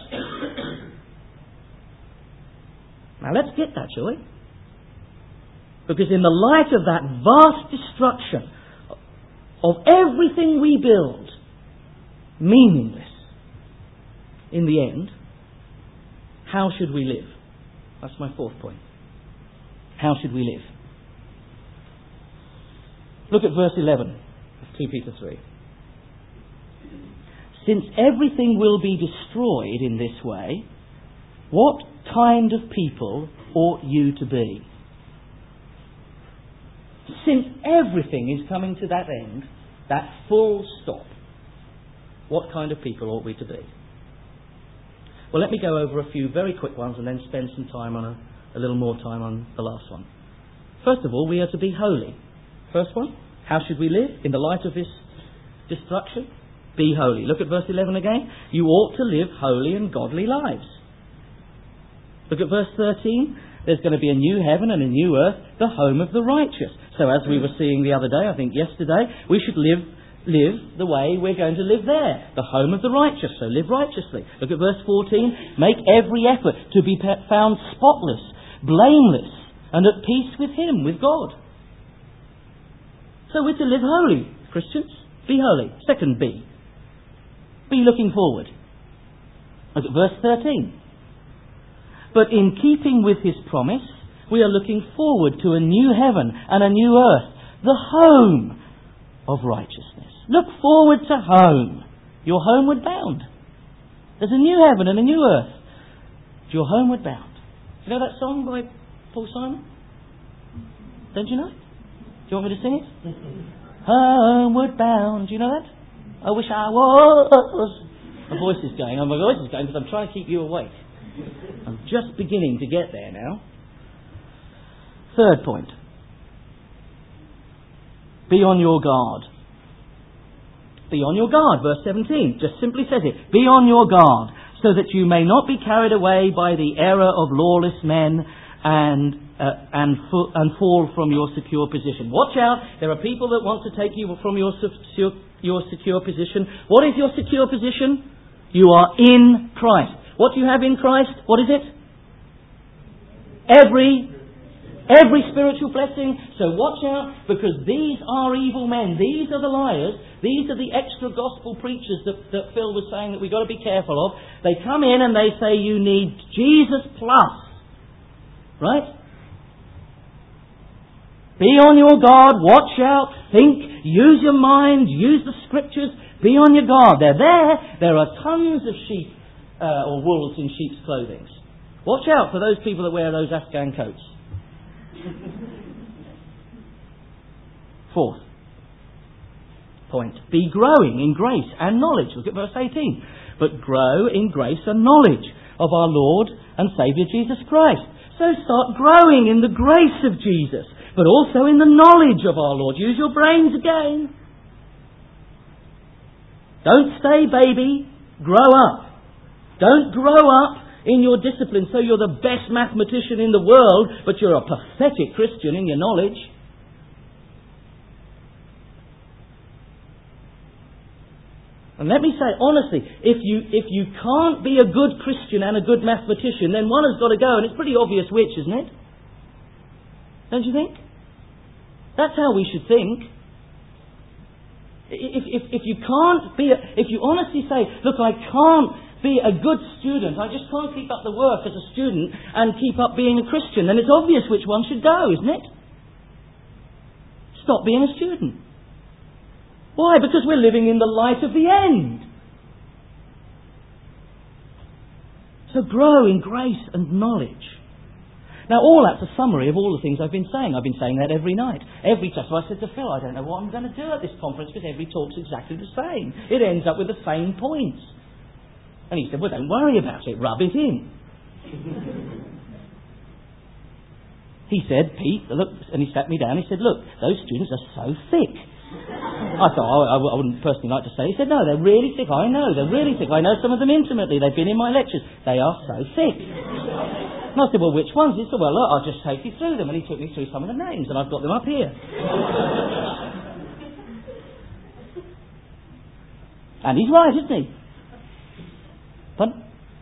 Now let's get that, shall we? Because in the light of that vast destruction of everything we build, meaningless in the end, how should we live? That's my fourth point. How should we live? Look at verse eleven of two Peter three. Since everything will be destroyed in this way, what kind of people ought you to be? Since everything is coming to that end, that full stop, what kind of people ought we to be? Well, let me go over a few very quick ones and then spend some time on a, a little more time on the last one. First of all, we are to be holy. First one, how should we live in the light of this destruction? Be holy. Look at verse eleven again. You ought to live holy and godly lives. Look at verse thirteen. There's going to be a new heaven and a new earth, the home of the righteous. So as we were seeing the other day, I think yesterday, we should live live the way we're going to live there. The home of the righteous, so live righteously. Look at verse fourteen. Make every effort to be found spotless, blameless, and at peace with Him, with God. So we're to live holy, Christians. Be holy. Second B. Be looking forward. Look at verse thirteen. But in keeping with His promise, we are looking forward to a new heaven and a new earth, the home of righteousness. Look forward to home. You're homeward bound. There's a new heaven and a new earth. You're homeward bound. Do you know that song by Paul Simon? Don't you know it? Do you want me to sing it? Homeward bound. Do you know that? I wish I was. My voice is going. Oh, my voice is going because I'm trying to keep you awake. I'm just beginning to get there now. Third point. Be on your guard. Be on your guard. Verse seventeen just simply says it. Be on your guard, so that you may not be carried away by the error of lawless men and uh, and, fo- and fall from your secure position. Watch out. There are people that want to take you from your, su- your secure position. What is your secure position? You are in Christ. What do you have in Christ? What is it? Every Every spiritual blessing. So watch out, because these are evil men. These are the liars. These are the extra gospel preachers that, that Phil was saying that we've got to be careful of. They come in and they say you need Jesus plus. Right? Be on your guard. Watch out. Think. Use your mind. Use the scriptures. Be on your guard. They're there. There are tons of sheep uh, or wolves in sheep's clothing. Watch out for those people that wear those Afghan coats. Fourth point. Be growing in grace and knowledge. Look at verse eighteen. But grow in grace and knowledge of our Lord and Saviour Jesus Christ. So start growing in the grace of Jesus, but also in the knowledge of our Lord. Use your brains again. Don't stay baby. Grow up. Don't grow up in your discipline so you're the best mathematician in the world, but you're a pathetic Christian in your knowledge. And let me say honestly, if you if you can't be a good Christian and a good mathematician, then one has got to go, and it's pretty obvious which, isn't it? Don't you think? That's how we should think. If if if you can't be, a, if you honestly say, look, I can't be a good student, I just can't keep up the work as a student and keep up being a Christian, then it's obvious which one should go, isn't it? Stop being a student. Why? Because we're living in the light of the end. So grow in grace and knowledge. Now all that's a summary of all the things I've been saying. I've been saying that every night. Every time. So I said to Phil, I don't know what I'm going to do at this conference because every talk's exactly the same. It ends up with the same points. And he said, well, don't worry about it. Rub it in. He said, Pete, look, and he sat me down. He said, look, those students are so thick. I thought, oh, I, I wouldn't personally like to say. He said, no, they're really thick. I know, they're really thick. I know some of them intimately. They've been in my lectures. They are so thick. And I said, well, which ones? He said, well, look, I'll just take you through them. And he took me through some of the names, and I've got them up here. And he's right, isn't he? Pardon?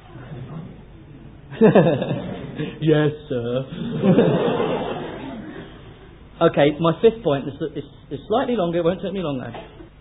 Yes, sir. Okay, my fifth point is, is, is slightly longer. It won't take me long though.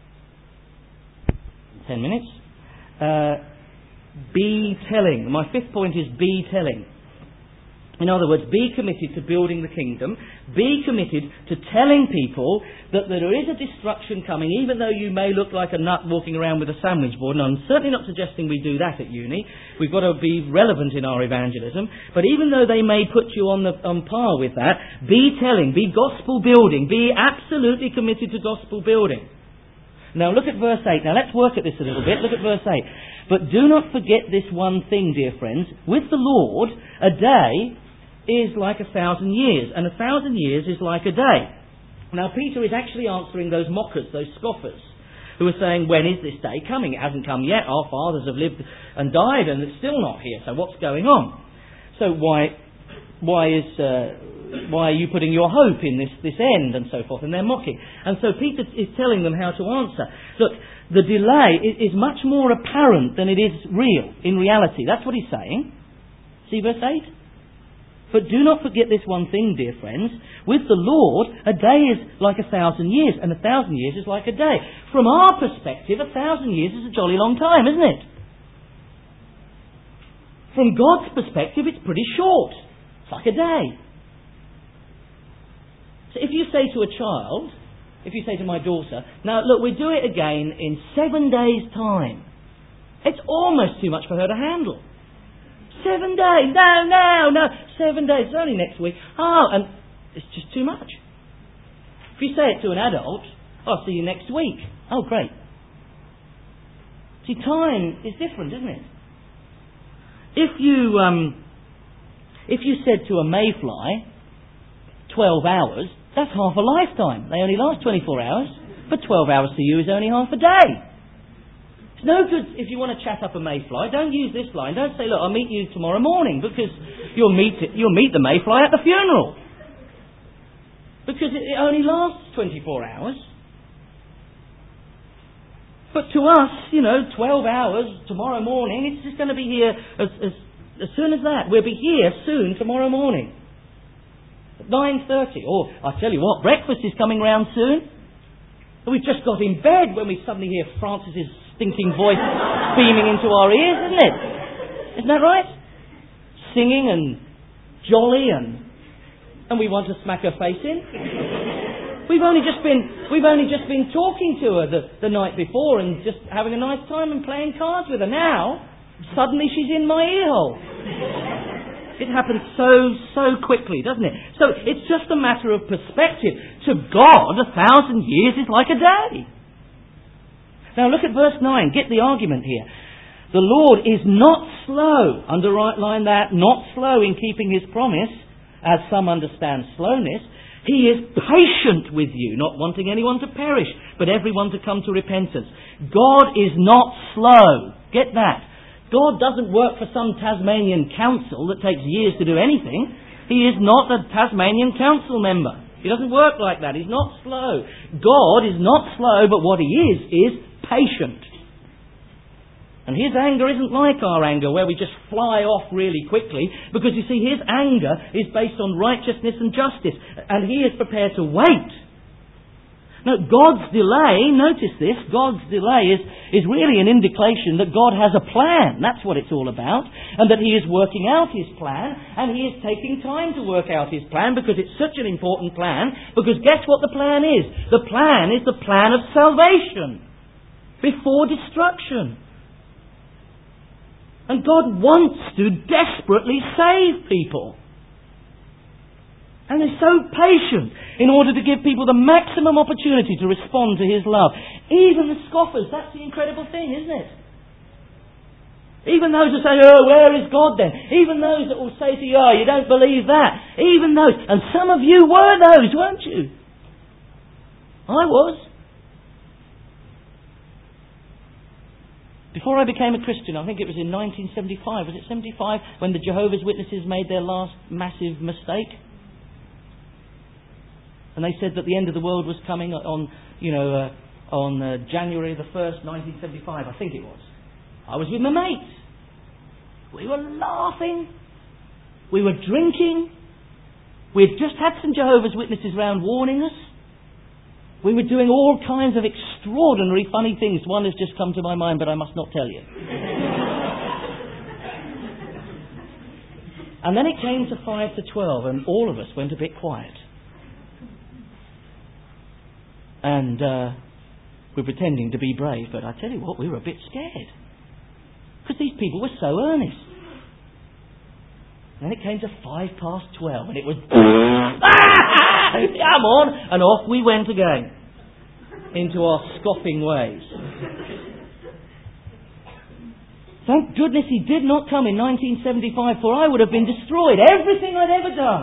Ten minutes. Uh, be telling. My fifth point is be telling. In other words, be committed to building the kingdom. Be committed to telling people that there is a destruction coming, even though you may look like a nut walking around with a sandwich board. And I'm certainly not suggesting we do that at uni. We've got to be relevant in our evangelism. But even though they may put you on the on par with that, be telling, be gospel building, be absolutely committed to gospel building. Now look at verse eight. Now let's work at this a little bit. Look at verse eight. But do not forget this one thing, dear friends. With the Lord, a day is like a thousand years, and a thousand years is like a day. Now Peter is actually answering those mockers, those scoffers, who are saying, when is this day coming? It hasn't come yet. Our fathers have lived and died, and it's still not here. So what's going on? So why why is uh, why are you putting your hope in this, this end, and so forth? And they're mocking. And so Peter is telling them how to answer. Look, the delay is, is much more apparent than it is real, in reality. That's what he's saying. See verse eight? But do not forget this one thing, dear friends. With the Lord, a day is like a thousand years, and a thousand years is like a day. From our perspective, a thousand years is a jolly long time, isn't it? From God's perspective, it's pretty short. It's like a day. So if you say to a child, if you say to my daughter, now look, we do it again in seven days' time. It's almost too much for her to handle. Seven days, no, no, no, seven days, it's only next week. Oh, and it's just too much. If you say it to an adult, oh, I'll see you next week. Oh, great. See, time is different, isn't it? If you, um, if you said to a mayfly, twelve hours, that's half a lifetime. They only last twenty-four hours, but twelve hours to you is only half a day. It's no good if you want to chat up a mayfly. Don't use this line. Don't say, look, I'll meet you tomorrow morning, because you'll meet it, you'll meet the mayfly at the funeral. Because it, it only lasts twenty-four hours. But to us, you know, twelve hours tomorrow morning, it's just going to be here as, as, as soon as that. We'll be here soon tomorrow morning. At nine thirty. Or, I tell you what, breakfast is coming round soon. We've just got in bed when we suddenly hear Francis's stinking voice beaming into our ears, isn't it? Isn't that right? Singing and jolly and... And we want to smack her face in. We've only just been we've only just been talking to her the, the night before and just having a nice time and playing cards with her. Now, suddenly she's in my ear hole. It happens so, so quickly, doesn't it? So it's just a matter of perspective. To God, a thousand years is like a day. Now look at verse nine. Get the argument here. The Lord is not slow, underline that, not slow in keeping his promise, as some understand slowness. He is patient with you, not wanting anyone to perish, but everyone to come to repentance. God is not slow. Get that. God doesn't work for some Tasmanian council that takes years to do anything. He is not a Tasmanian council member. He doesn't work like that. He's not slow. God is not slow, but what he is, is patient. And his anger isn't like our anger, where we just fly off really quickly, because you see, his anger is based on righteousness and justice, and he is prepared to wait. Now, God's delay, notice this, God's delay is, is really an indication that God has a plan. That's what it's all about. And that he is working out his plan, and he is taking time to work out his plan, because it's such an important plan, because guess what the plan is? The plan is the plan of salvation before destruction. And God wants to desperately save people. And he's so patient in order to give people the maximum opportunity to respond to his love. Even the scoffers, that's the incredible thing, isn't it? Even those who say, oh, where is God then? Even those that will say to you, oh, you don't believe that. Even those, and some of you were those, weren't you? I was. Before I became a Christian, I think it was in nineteen seventy-five, was it seventy-five, when the Jehovah's Witnesses made their last massive mistake? And they said that the end of the world was coming on, you know, uh, on uh, January the first, nineteen seventy-five, I think it was. I was with my mates. We were laughing. We were drinking. We had just had some Jehovah's Witnesses round warning us. We were doing all kinds of extraordinary funny things. One has just come to my mind, but I must not tell you. And then it came to five to twelve, and all of us went a bit quiet. And uh, we're pretending to be brave, but I tell you what, we were a bit scared. Because these people were so earnest. Then it came to five past twelve, and it was... Come on! And off we went again. Into our scoffing ways. Thank goodness he did not come in nineteen seventy-five, for I would have been destroyed. Everything I'd ever done.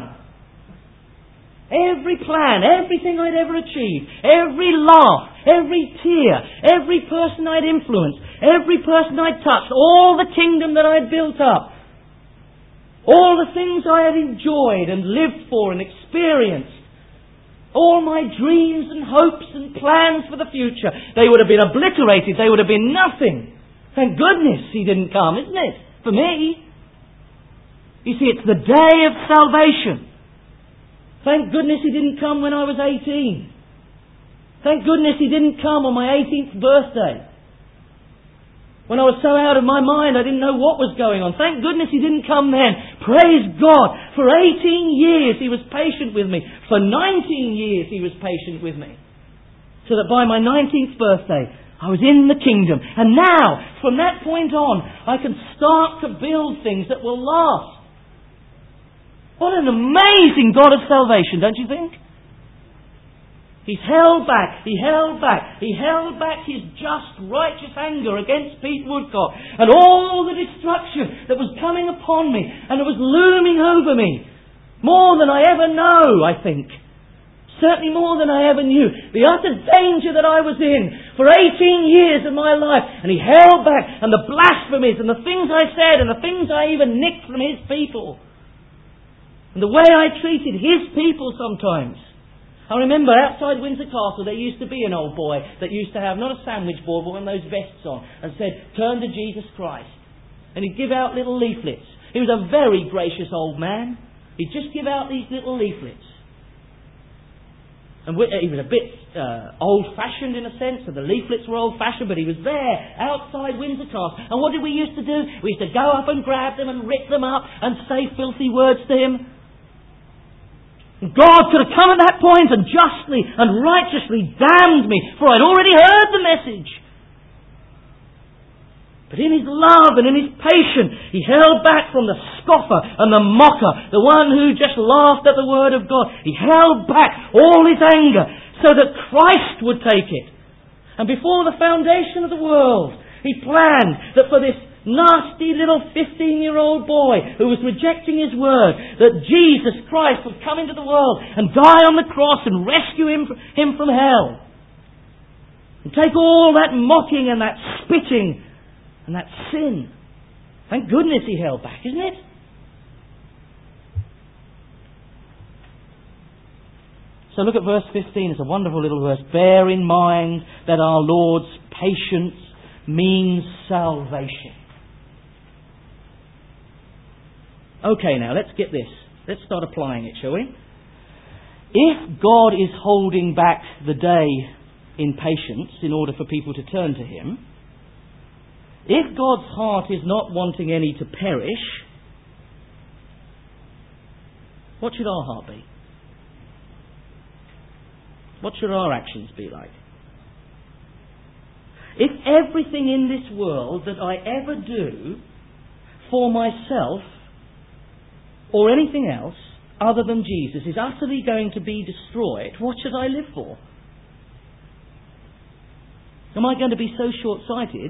Every plan, everything I'd ever achieved, every laugh, every tear, every person I'd influenced, every person I'd touched, all the kingdom that I'd built up, all the things I had enjoyed and lived for and experienced, all my dreams and hopes and plans for the future, they would have been obliterated. They would have been nothing. Thank goodness he didn't come, isn't it? For me. You see, it's the day of salvation. Thank goodness he didn't come when I was eighteen. Thank goodness he didn't come on my eighteenth birthday, when I was so out of my mind I didn't know what was going on. Thank goodness he didn't come then. Praise God. For eighteen years he was patient with me. For nineteen years he was patient with me. So that by my nineteenth birthday I was in the kingdom. And now, from that point on, I can start to build things that will last. What an amazing God of salvation, don't you think? He's held back, he held back, he held back his just, righteous anger against Pete Woodcock and all the destruction that was coming upon me and it was looming over me. More than I ever know, I think. Certainly more than I ever knew. The utter danger that I was in for eighteen years of my life. And he held back, and the blasphemies and the things I said and the things I even nicked from his people. And the way I treated his people sometimes. I remember outside Windsor Castle there used to be an old boy that used to have not a sandwich board but one of those vests on and said, "Turn to Jesus Christ." And he'd give out little leaflets. He was a very gracious old man. He'd just give out these little leaflets. And he was a bit uh, old-fashioned in a sense, so the leaflets were old-fashioned, but he was there, outside Windsor Castle. And what did we used to do? We used to go up and grab them and rip them up and say filthy words to him. God could have come at that point and justly and righteously damned me, for I'd already heard the message. But in his love and in his patience, he held back from the scoffer and the mocker, the one who just laughed at the word of God. He held back all his anger so that Christ would take it. And before the foundation of the world, he planned that for this nasty little fifteen-year-old boy who was rejecting his word, that Jesus Christ would come into the world and die on the cross and rescue him, him from hell. And take all that mocking and that spitting and that sin. Thank goodness he held back, isn't it? So look at verse fifteen. It's a wonderful little verse. Bear in mind that our Lord's patience means salvation. Okay, now let's get this. Let's start applying it, shall we? If God is holding back the day in patience in order for people to turn to Him, if God's heart is not wanting any to perish, what should our heart be? What should our actions be like? If everything in this world that I ever do for myself or anything else other than Jesus is utterly going to be destroyed, what should I live for? Am I going to be so short-sighted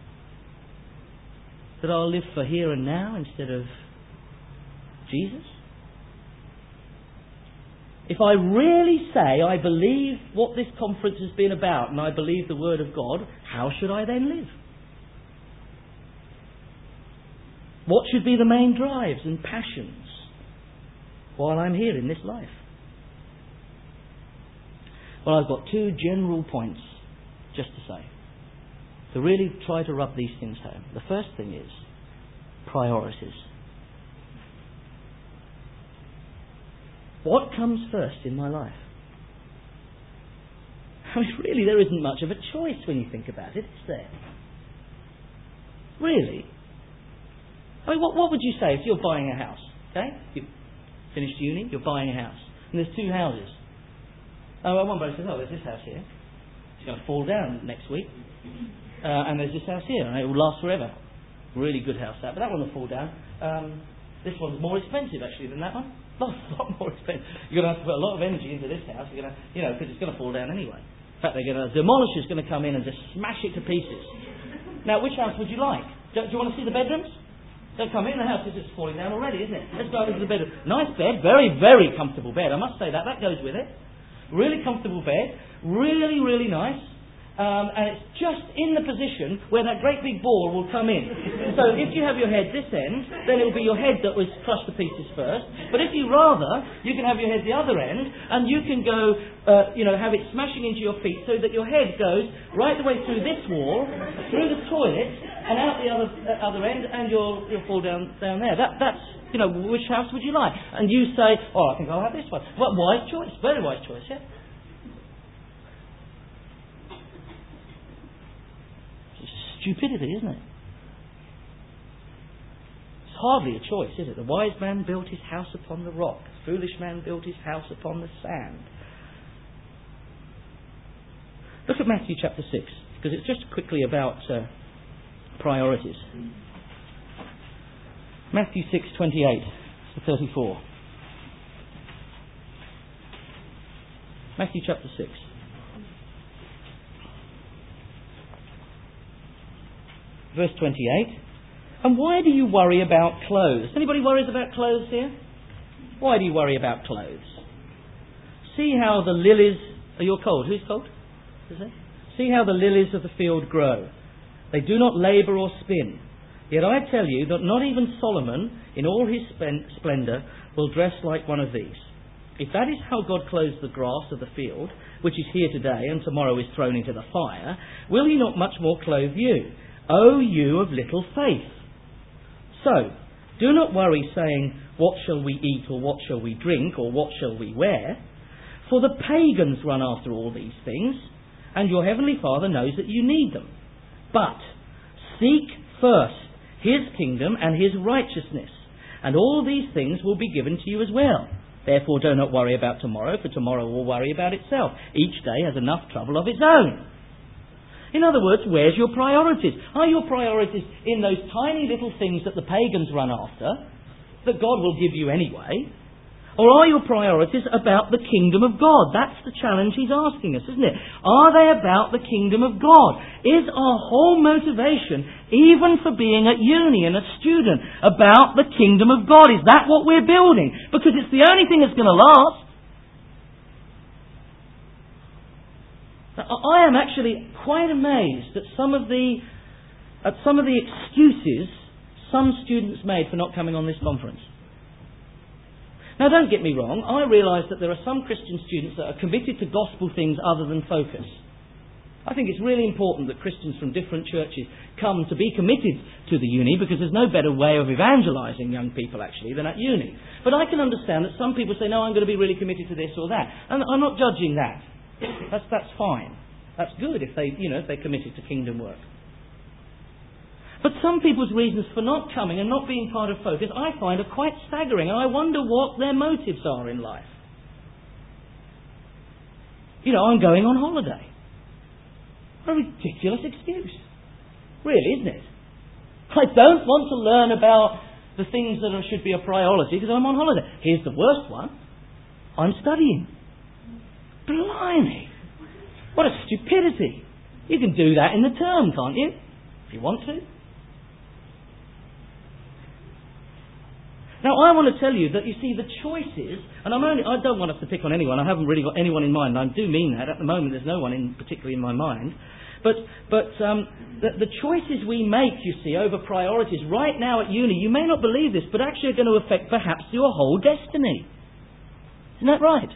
that I'll live for here and now instead of Jesus? If I really say I believe what this conference has been about and I believe the Word of God, how should I then live? What should be the main drives and passions while I'm here in this life? Well, I've got two general points just to say, to really try to rub these things home. The first thing is priorities. What comes first in my life? I mean, really, there isn't much of a choice when you think about it, is there? Really? I mean, what, what would you say if you're buying a house? Okay? You've finished uni, you're buying a house. And there's two houses. Oh, one bloke says, oh, there's this house here. It's going to fall down next week. Uh, and there's this house here, and it will last forever. Really good house, that. But that one will fall down. Um, this one's more expensive, actually, than that one. A lot, lot more expensive. You're going to have to put a lot of energy into this house. You're going to, you know, because it's going to fall down anyway. In fact, they're going to, the demolisher's going to come in and just smash it to pieces. Now, which house would you like? Do, do you want to see the bedrooms? They'll come in, the house is just falling down already, isn't it? Let's go over to the bedroom. Nice bed, very, very comfortable bed. I must say that. That goes with it. Really comfortable bed. Really, really nice. Um, and it's just in the position where that great big ball will come in. So if you have your head this end, then it will be your head that was crushed to pieces first. But if you rather, you can have your head the other end, and you can go, uh, you know, have it smashing into your feet so that your head goes right the way through this wall, through the toilet, and out the other uh, other end, and you'll you'll fall down down there. That that's you know, which house would you like? And you say, oh, I think I'll have this one. Well, wise choice, very wise choice, yeah. Stupidity, isn't it? It's hardly a choice, is it? The wise man built his house upon the rock. The foolish man built his house upon the sand. Look at Matthew chapter six, because it's just quickly about uh, priorities. Matthew six twenty-eight to thirty-four. Matthew chapter six. Verse twenty-eight. And why do you worry about clothes? Anybody worries about clothes here? Why do you worry about clothes? See how the lilies... Are you cold? Who's cold? Is it? See how the lilies of the field grow. They do not labour or spin. Yet I tell you that not even Solomon, in all his splendour, will dress like one of these. If that is how God clothes the grass of the field, which is here today and tomorrow is thrown into the fire, will He not much more clothe you, O you of little faith? So, Do not worry saying, what shall we eat, or what shall we drink, or what shall we wear? For the pagans run after all these things, and your heavenly Father knows that you need them. But seek first his kingdom and his righteousness, and all these things will be given to you as well. Therefore do not worry about tomorrow, for tomorrow will worry about itself. Each day has enough trouble of its own. In other words, where's your priorities? Are your priorities in those tiny little things that the pagans run after, that God will give you anyway? Or are your priorities about the kingdom of God? That's the challenge he's asking us, isn't it? Are they about the kingdom of God? Is our whole motivation, even for being at uni and a student, about the kingdom of God? Is that what we're building? Because it's the only thing that's going to last. I am actually quite amazed at some of the at some of the excuses some students made for not coming on this conference. Now, don't get me wrong, I realise that there are some Christian students that are committed to gospel things other than focus. I think it's really important that Christians from different churches come to be committed to the uni, because there's no better way of evangelising young people, actually, than at uni. But I can understand that some people say, no, I'm going to be really committed to this or that. And I'm not judging that. That's, that's fine. That's good if they, you know, if they're committed to kingdom work. But some people's reasons for not coming and not being part of Focus, I find, are quite staggering, and I wonder what their motives are in life. You know, I'm going on holiday. What a ridiculous excuse. Really, isn't it? I don't want to learn about the things that should be a priority because I'm on holiday. Here's the worst one. I'm studying. Blimey. What a stupidity. You can do that in the term, can't you? If you want to. Now, I want to tell you that, you see, the choices, and I'm only, I don't want us to pick on anyone, I haven't really got anyone in mind, I do mean that, at the moment there's no one in particularly in my mind, but but um, the, the choices we make, you see, over priorities, right now at uni, you may not believe this, but actually are going to affect perhaps your whole destiny. Isn't that right?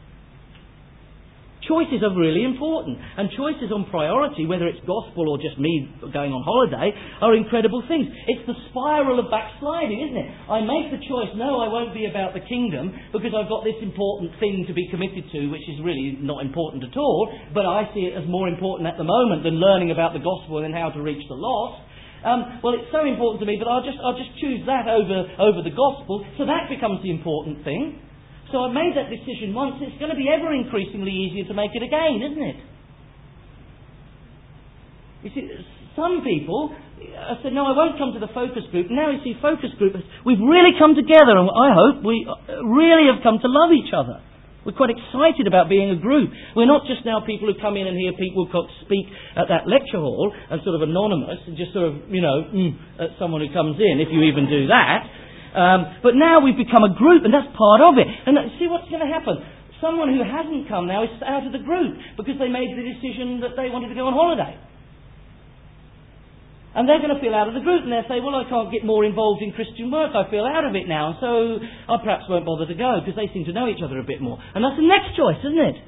Choices are really important, and choices on priority, whether it's gospel or just me going on holiday, are incredible things. It's the spiral of backsliding, isn't it? I make the choice, no, I won't be about the kingdom because I've got this important thing to be committed to, which is really not important at all, but I see it as more important at the moment than learning about the gospel and how to reach the lost. Um, well, it's so important to me, but I'll just I'll just choose that over over the gospel, so that becomes the important thing. So I made that decision once, it's going to be ever increasingly easier to make it again, isn't it? You see, some people, I said, no, I won't come to the focus group. Now you see, focus group, we've really come together, and I hope we really have come to love each other. We're quite excited about being a group. We're not just now people who come in and hear people speak at that lecture hall and sort of anonymous and just sort of, you know, mm, at someone who comes in, if you even do that. Um, but now we've become a group, and that's part of it. And see what's going to happen. Someone who hasn't come now is out of the group because they made the decision that they wanted to go on holiday. And they're going to feel out of the group, and they'll say, well, I can't get more involved in Christian work. I feel out of it now, so I perhaps won't bother to go because they seem to know each other a bit more. And that's the next choice, isn't it?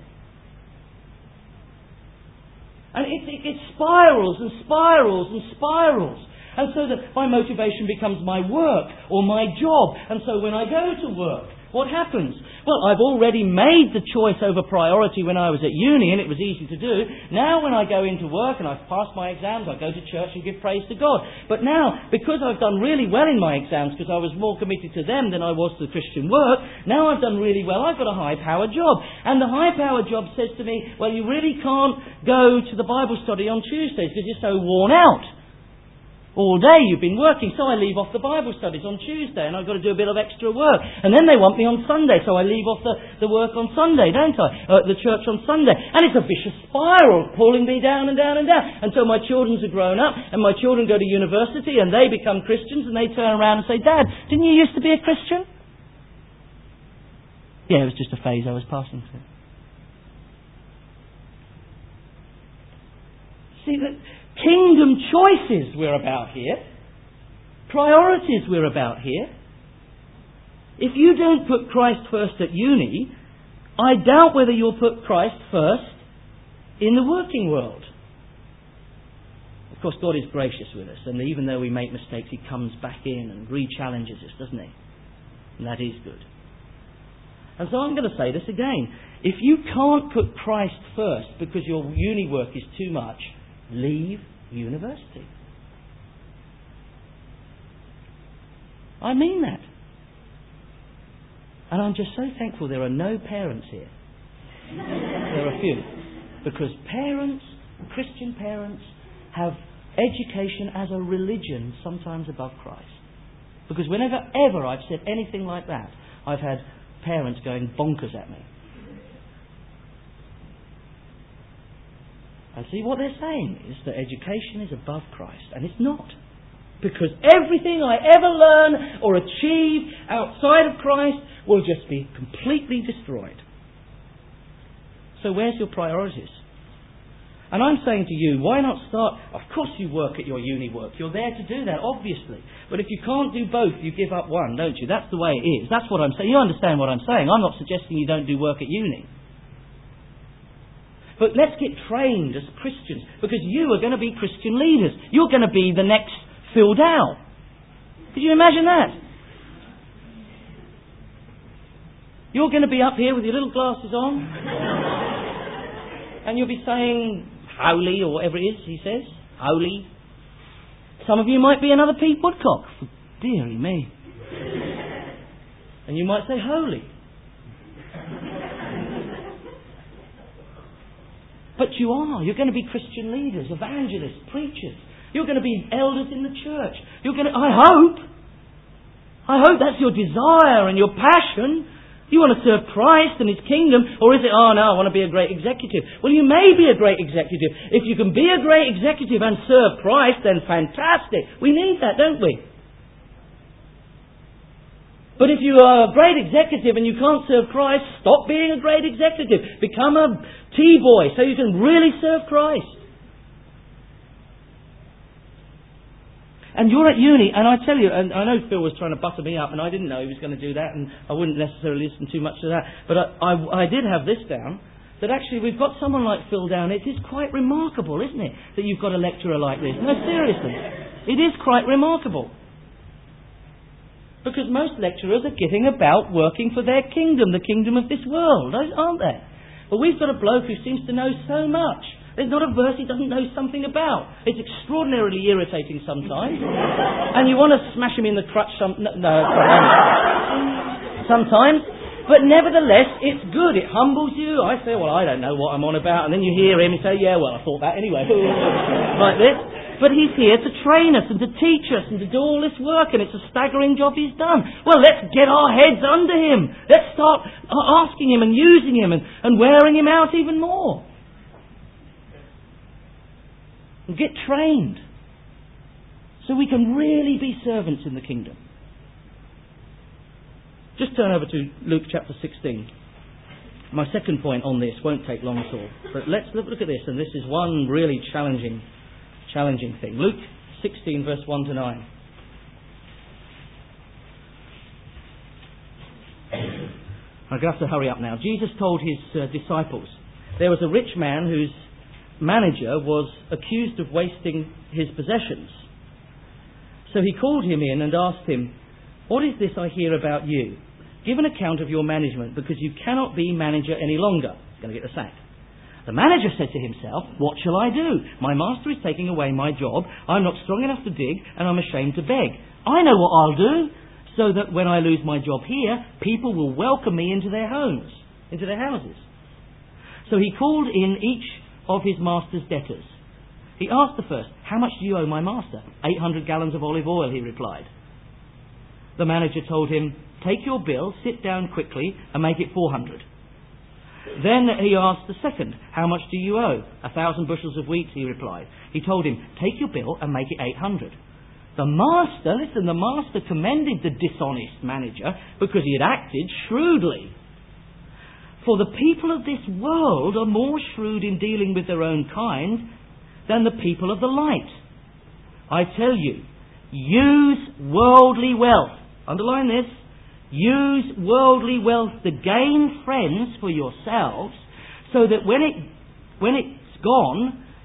And it, it, it spirals and spirals and spirals. And so that my motivation becomes my work or my job. And so when I go to work, what happens? Well, I've already made the choice over priority when I was at uni, and it was easy to do. Now when I go into work and I've passed my exams, I go to church and give praise to God. But now, because I've done really well in my exams, because I was more committed to them than I was to Christian work, now I've done really well. I've got a high-powered job. And the high-powered job says to me, well, you really can't go to the Bible study on Tuesdays because you're so worn out. All day you've been working, so I leave off the Bible studies on Tuesday, and I've got to do a bit of extra work. And then they want me on Sunday, so I leave off the, the work on Sunday, don't I? At the church on Sunday. And it's a vicious spiral, pulling me down and down and down. Until my children are grown up, and my children go to university, and they become Christians, and they turn around and say, Dad, didn't you used to be a Christian? Yeah, it was just a phase I was passing through. See, that kingdom choices we're about here. Priorities we're about here. If you don't put Christ first at uni, I doubt whether you'll put Christ first in the working world. Of course, God is gracious with us, and even though we make mistakes, He comes back in and re-challenges us, doesn't He? And that is good. And so I'm going to say this again. If you can't put Christ first because your uni work is too much, leave university. I mean that. And I'm just so thankful there are no parents here. There are a few. Because parents, Christian parents, have education as a religion sometimes above Christ. Because whenever ever I've said anything like that, I've had parents going bonkers at me. And see, what they're saying is that education is above Christ. And it's not. Because everything I ever learn or achieve outside of Christ will just be completely destroyed. So where's your priorities? And I'm saying to you, why not start... Of course you work at your uni work. You're there to do that, obviously. But if you can't do both, you give up one, don't you? That's the way it is. That's what I'm saying. You understand what I'm saying. I'm not suggesting you don't do work at uni. But let's get trained as Christians, because you are going to be Christian leaders. You're going to be the next Phil Dow. Could you imagine that? You're going to be up here with your little glasses on, and you'll be saying, holy, or whatever it is he says, holy. Some of you might be another Pete Woodcock. Deary me. And you might say, holy. But you are. You're going to be Christian leaders, evangelists, preachers. You're going to be elders in the church. You're going to, I hope, I hope that's your desire and your passion. You want to serve Christ and His kingdom, or is it, oh no, I want to be a great executive? Well, you may be a great executive. If you can be a great executive and serve Christ, then fantastic. We need that, don't we? But if you are a great executive and you can't serve Christ, stop being a great executive. Become a T-boy so you can really serve Christ. And you're at uni, and I tell you, and I know Phil was trying to butter me up, and I didn't know he was going to do that, and I wouldn't necessarily listen too much to that, but I, I, I did have this down, that actually we've got someone like Phil down. It is quite remarkable, isn't it, that you've got a lecturer like this? No, seriously. It is quite remarkable. Because most lecturers are getting about working for their kingdom, the kingdom of this world, aren't they? But we've got a bloke who seems to know so much. There's not a verse he doesn't know something about. It's extraordinarily irritating sometimes. And you want to smash him in the crutch some... No, no sometimes. But nevertheless, it's good. It humbles you. I say, well, I don't know what I'm on about. And then you hear him and say, yeah, well, I thought that anyway. Like this. But he's here to train us and to teach us and to do all this work, and it's a staggering job he's done. Well, let's get our heads under him. Let's start asking him and using him and, and wearing him out even more. And get trained so we can really be servants in the kingdom. Just turn over to Luke chapter sixteen. My second point on this won't take long at all. But let's look, look at this, and this is one really challenging Challenging thing. Luke sixteen, verse one to nine. I'm going to have to hurry up now. Jesus told His uh, disciples there was a rich man whose manager was accused of wasting his possessions. So he called him in and asked him, "What is this I hear about you? Give an account of your management, because you cannot be manager any longer." He's going to get the sack. The manager said to himself, "What shall I do? My master is taking away my job. I'm not strong enough to dig, and I'm ashamed to beg. I know what I'll do, so that when I lose my job here, people will welcome me into their homes, into their houses." So he called in each of his master's debtors. He asked the first, "How much do you owe my master?" Eight hundred gallons of olive oil, he replied. The manager told him, "Take your bill, sit down quickly, and make it four hundred. Then he asked the second, "How much do you owe?" A thousand bushels of wheat, he replied. He told him, "Take your bill and make it eight hundred. The master, listen, the master commended the dishonest manager because he had acted shrewdly. For the people of this world are more shrewd in dealing with their own kind than the people of the light. I tell you, use worldly wealth." Underline this. Use worldly wealth to gain friends for yourselves, so that when it when it's gone,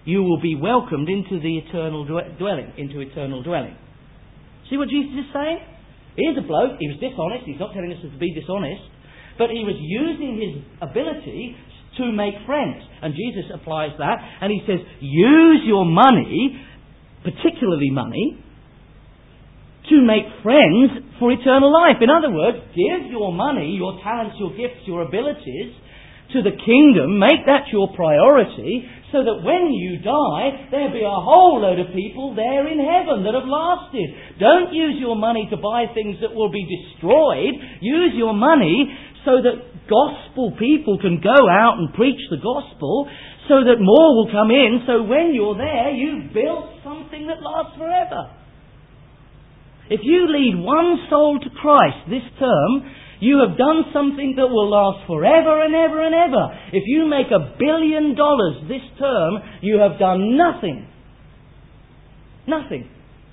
you will be welcomed into the eternal dwelling, into eternal dwelling. See what Jesus is saying? Here's a bloke, he was dishonest, he's not telling us to be dishonest, but he was using his ability to make friends. And Jesus applies that, and he says, use your money, particularly money, to make friends for eternal life. In other words, give your money, your talents, your gifts, your abilities to the kingdom. Make that your priority so that when you die, there'll be a whole load of people there in heaven that have lasted. Don't use your money to buy things that will be destroyed. Use your money so that gospel people can go out and preach the gospel, so that more will come in, so when you're there, you've built something that lasts forever. If you lead one soul to Christ this term, you have done something that will last forever and ever and ever. If you make a billion dollars this term, you have done nothing. Nothing.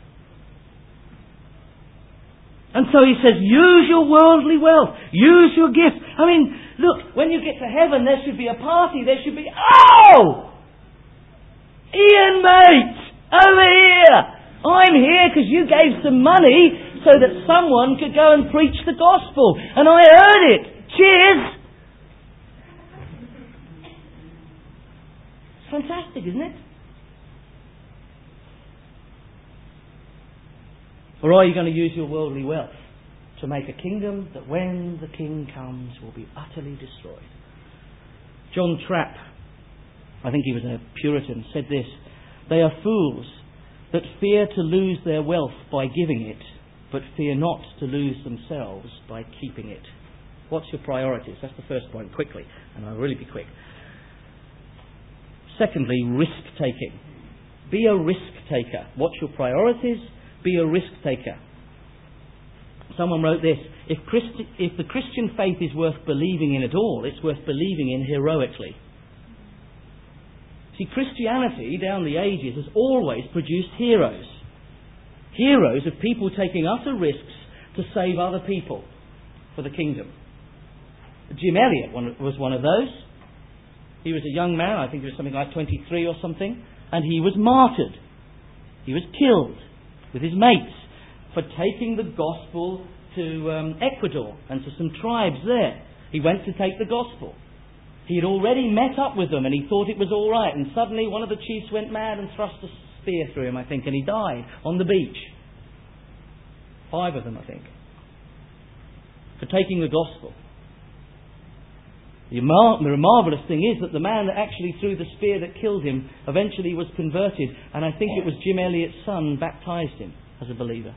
And so he says, use your worldly wealth. Use your gifts. I mean, look, when you get to heaven, there should be a party. There should be, oh! Ian, mate! Over here! I'm here because you gave some money so that someone could go and preach the gospel. And I heard it. Cheers! It's fantastic, isn't it? Or are you going to use your worldly wealth to make a kingdom that when the king comes will be utterly destroyed? John Trapp, I think he was a Puritan, said this: they are fools that fear to lose their wealth by giving it, but fear not to lose themselves by keeping it. What's your priorities? That's the first point, quickly, and I'll really be quick. Secondly, risk-taking. Be a risk-taker. What's your priorities? Be a risk-taker. Someone wrote this: if, Christi- if the Christian faith is worth believing in at all, it's worth believing in heroically. See, Christianity down the ages has always produced heroes. Heroes of people taking utter risks to save other people for the kingdom. Jim Elliot was one of those. He was a young man, I think he was something like twenty-three or something, and he was martyred. He was killed with his mates for taking the gospel to um, Ecuador and to some tribes there. He went to take the gospel. He had already met up with them and he thought it was all right, and suddenly one of the chiefs went mad and thrust a spear through him, I think, and he died on the beach. Five of them, I think, for taking the gospel. The, mar- the marvellous thing is that the man that actually threw the spear that killed him eventually was converted, and I think it was Jim Elliot's son baptised him as a believer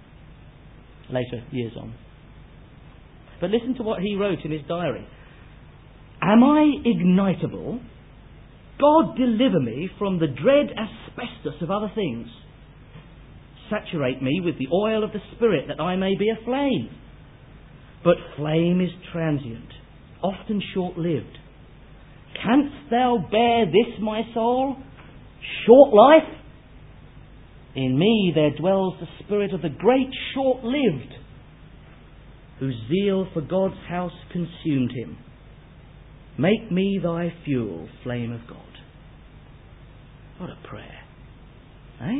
later, years on. But listen to what he wrote in his diary. Am I ignitable? God deliver me from the dread asbestos of other things. Saturate me with the oil of the Spirit that I may be a flame. But flame is transient, often short-lived. Canst thou bear this, my soul? Short life? In me there dwells the spirit of the great short-lived, whose zeal for God's house consumed him. Make me thy fuel, flame of God. What a prayer. Eh?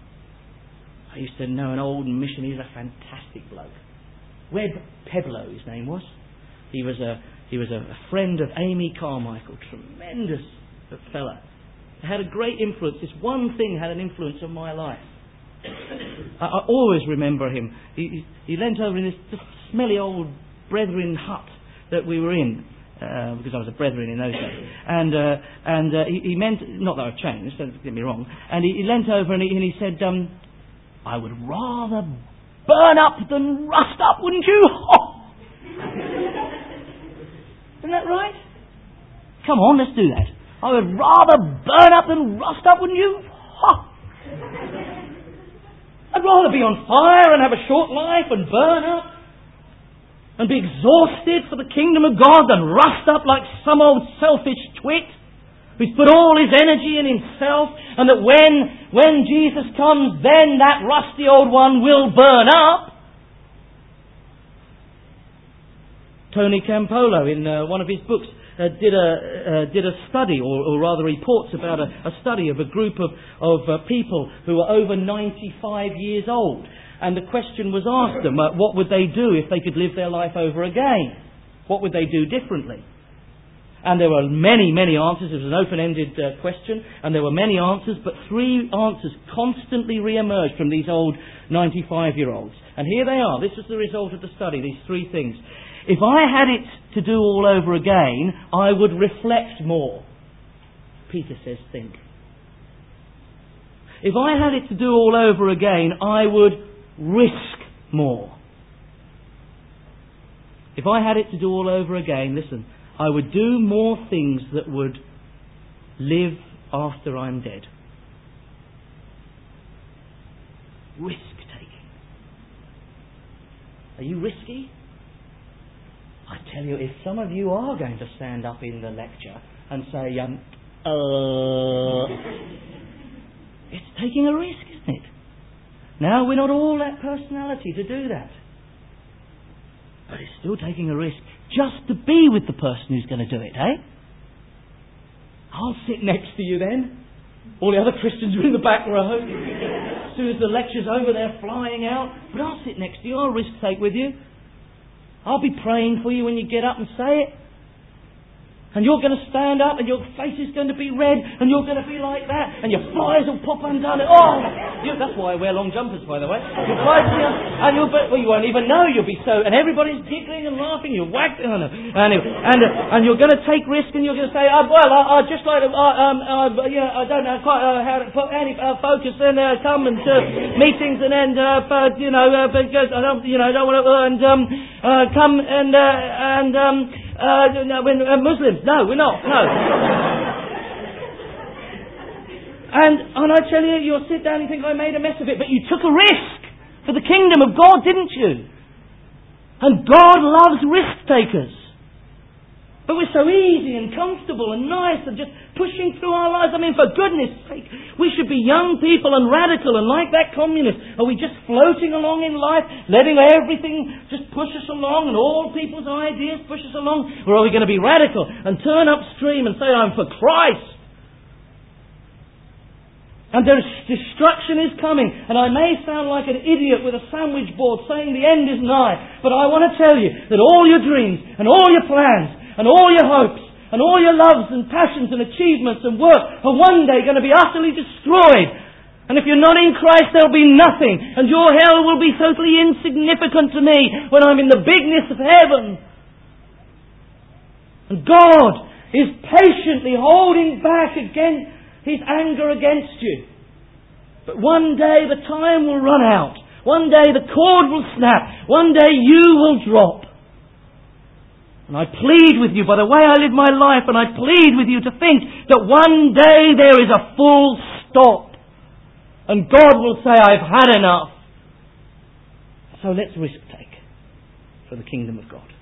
I used to know an old missionary, he was a fantastic bloke. Webb Peblo, his name was. He was a he was a, a friend of Amy Carmichael. Tremendous fella. Had a great influence. This one thing had an influence on my life. I, I always remember him. He, he, he leant over in this smelly old Brethren hut that we were in. Uh, because I was a Brethren in those days, and uh, and uh, he, he meant, not that I've changed, don't get me wrong. And he, he leant over and he, and he said, um, "I would rather burn up than rust up, wouldn't you?" Isn't that right? Come on, let's do that. I would rather burn up than rust up, wouldn't you? I'd rather be on fire and have a short life and burn up and be exhausted for the kingdom of God than rust up like some old selfish twit who's put all his energy in himself, and that when when Jesus comes, then that rusty old one will burn up. Tony Campolo, in uh, one of his books, uh, did a uh, did a study, or, or rather reports about a, a study of a group of of uh, people who were over ninety-five years old, and the question was asked them, uh, what would they do if they could live their life over again? What would they do differently? And there were many, many answers. It was an open-ended uh, question, and there were many answers, but three answers constantly re-emerged from these old ninety-five-year-olds. And here they are. This was the result of the study, these three things. If I had it to do all over again, I would reflect more. Peter says, think. If I had it to do all over again, I would risk more. If I had it to do all over again, listen, I would do more things that would live after I'm dead. Risk-taking. Are you risky? I tell you, if some of you are going to stand up in the lecture and say, um, uh, it's taking a risk, isn't it? Now, we're not all that personality to do that. But it's still taking a risk just to be with the person who's going to do it, eh? I'll sit next to you then. All the other Christians are in the back row. As soon as the lecture's over, they're flying out. But I'll sit next to you. I'll risk take with you. I'll be praying for you when you get up and say it. And you're going to stand up and your face is going to be red and you're going to be like that and your flies will pop undone. Oh! You, that's why I wear long jumpers, by the way. Your flies, you know, and you'll be, well, you won't even know. You'll be so... And everybody's giggling and laughing. You're whacked... Oh, no. Anyway, and, uh, and you're going to take risk and you're going to say, oh, well, I, I just like to... Uh, um, uh, yeah, I don't know quite uh, how to put any uh, focus and uh, come and uh, meetings and then, uh, but, you know, uh, because I don't, you know, don't want to... Uh, and um, uh, come and... Uh, and um, Uh, no, we're uh, Muslims. No, we're not. No. and and I tell you, you'll sit down and think I made a mess of it, but you took a risk for the kingdom of God, didn't you? And God loves risk takers. But we're so easy and comfortable and nice and just pushing through our lives. I mean, for goodness sake, we should be young people and radical and like that communist. Are we just floating along in life, letting everything just push us along and all people's ideas push us along? Or are we going to be radical and turn upstream and say, I'm for Christ? And there's destruction is coming. And I may sound like an idiot with a sandwich board saying the end is nigh. But I want to tell you that all your dreams and all your plans and all your hopes and all your loves and passions and achievements and work are one day going to be utterly destroyed. And if you're not in Christ, there'll be nothing. And your hell will be totally insignificant to me when I'm in the bigness of heaven. And God is patiently holding back against His anger against you. But one day the time will run out. One day the cord will snap. One day you will drop. And I plead with you by the way I live my life, and I plead with you to think that one day there is a full stop. And God will say, I've had enough. So let's risk take for the kingdom of God.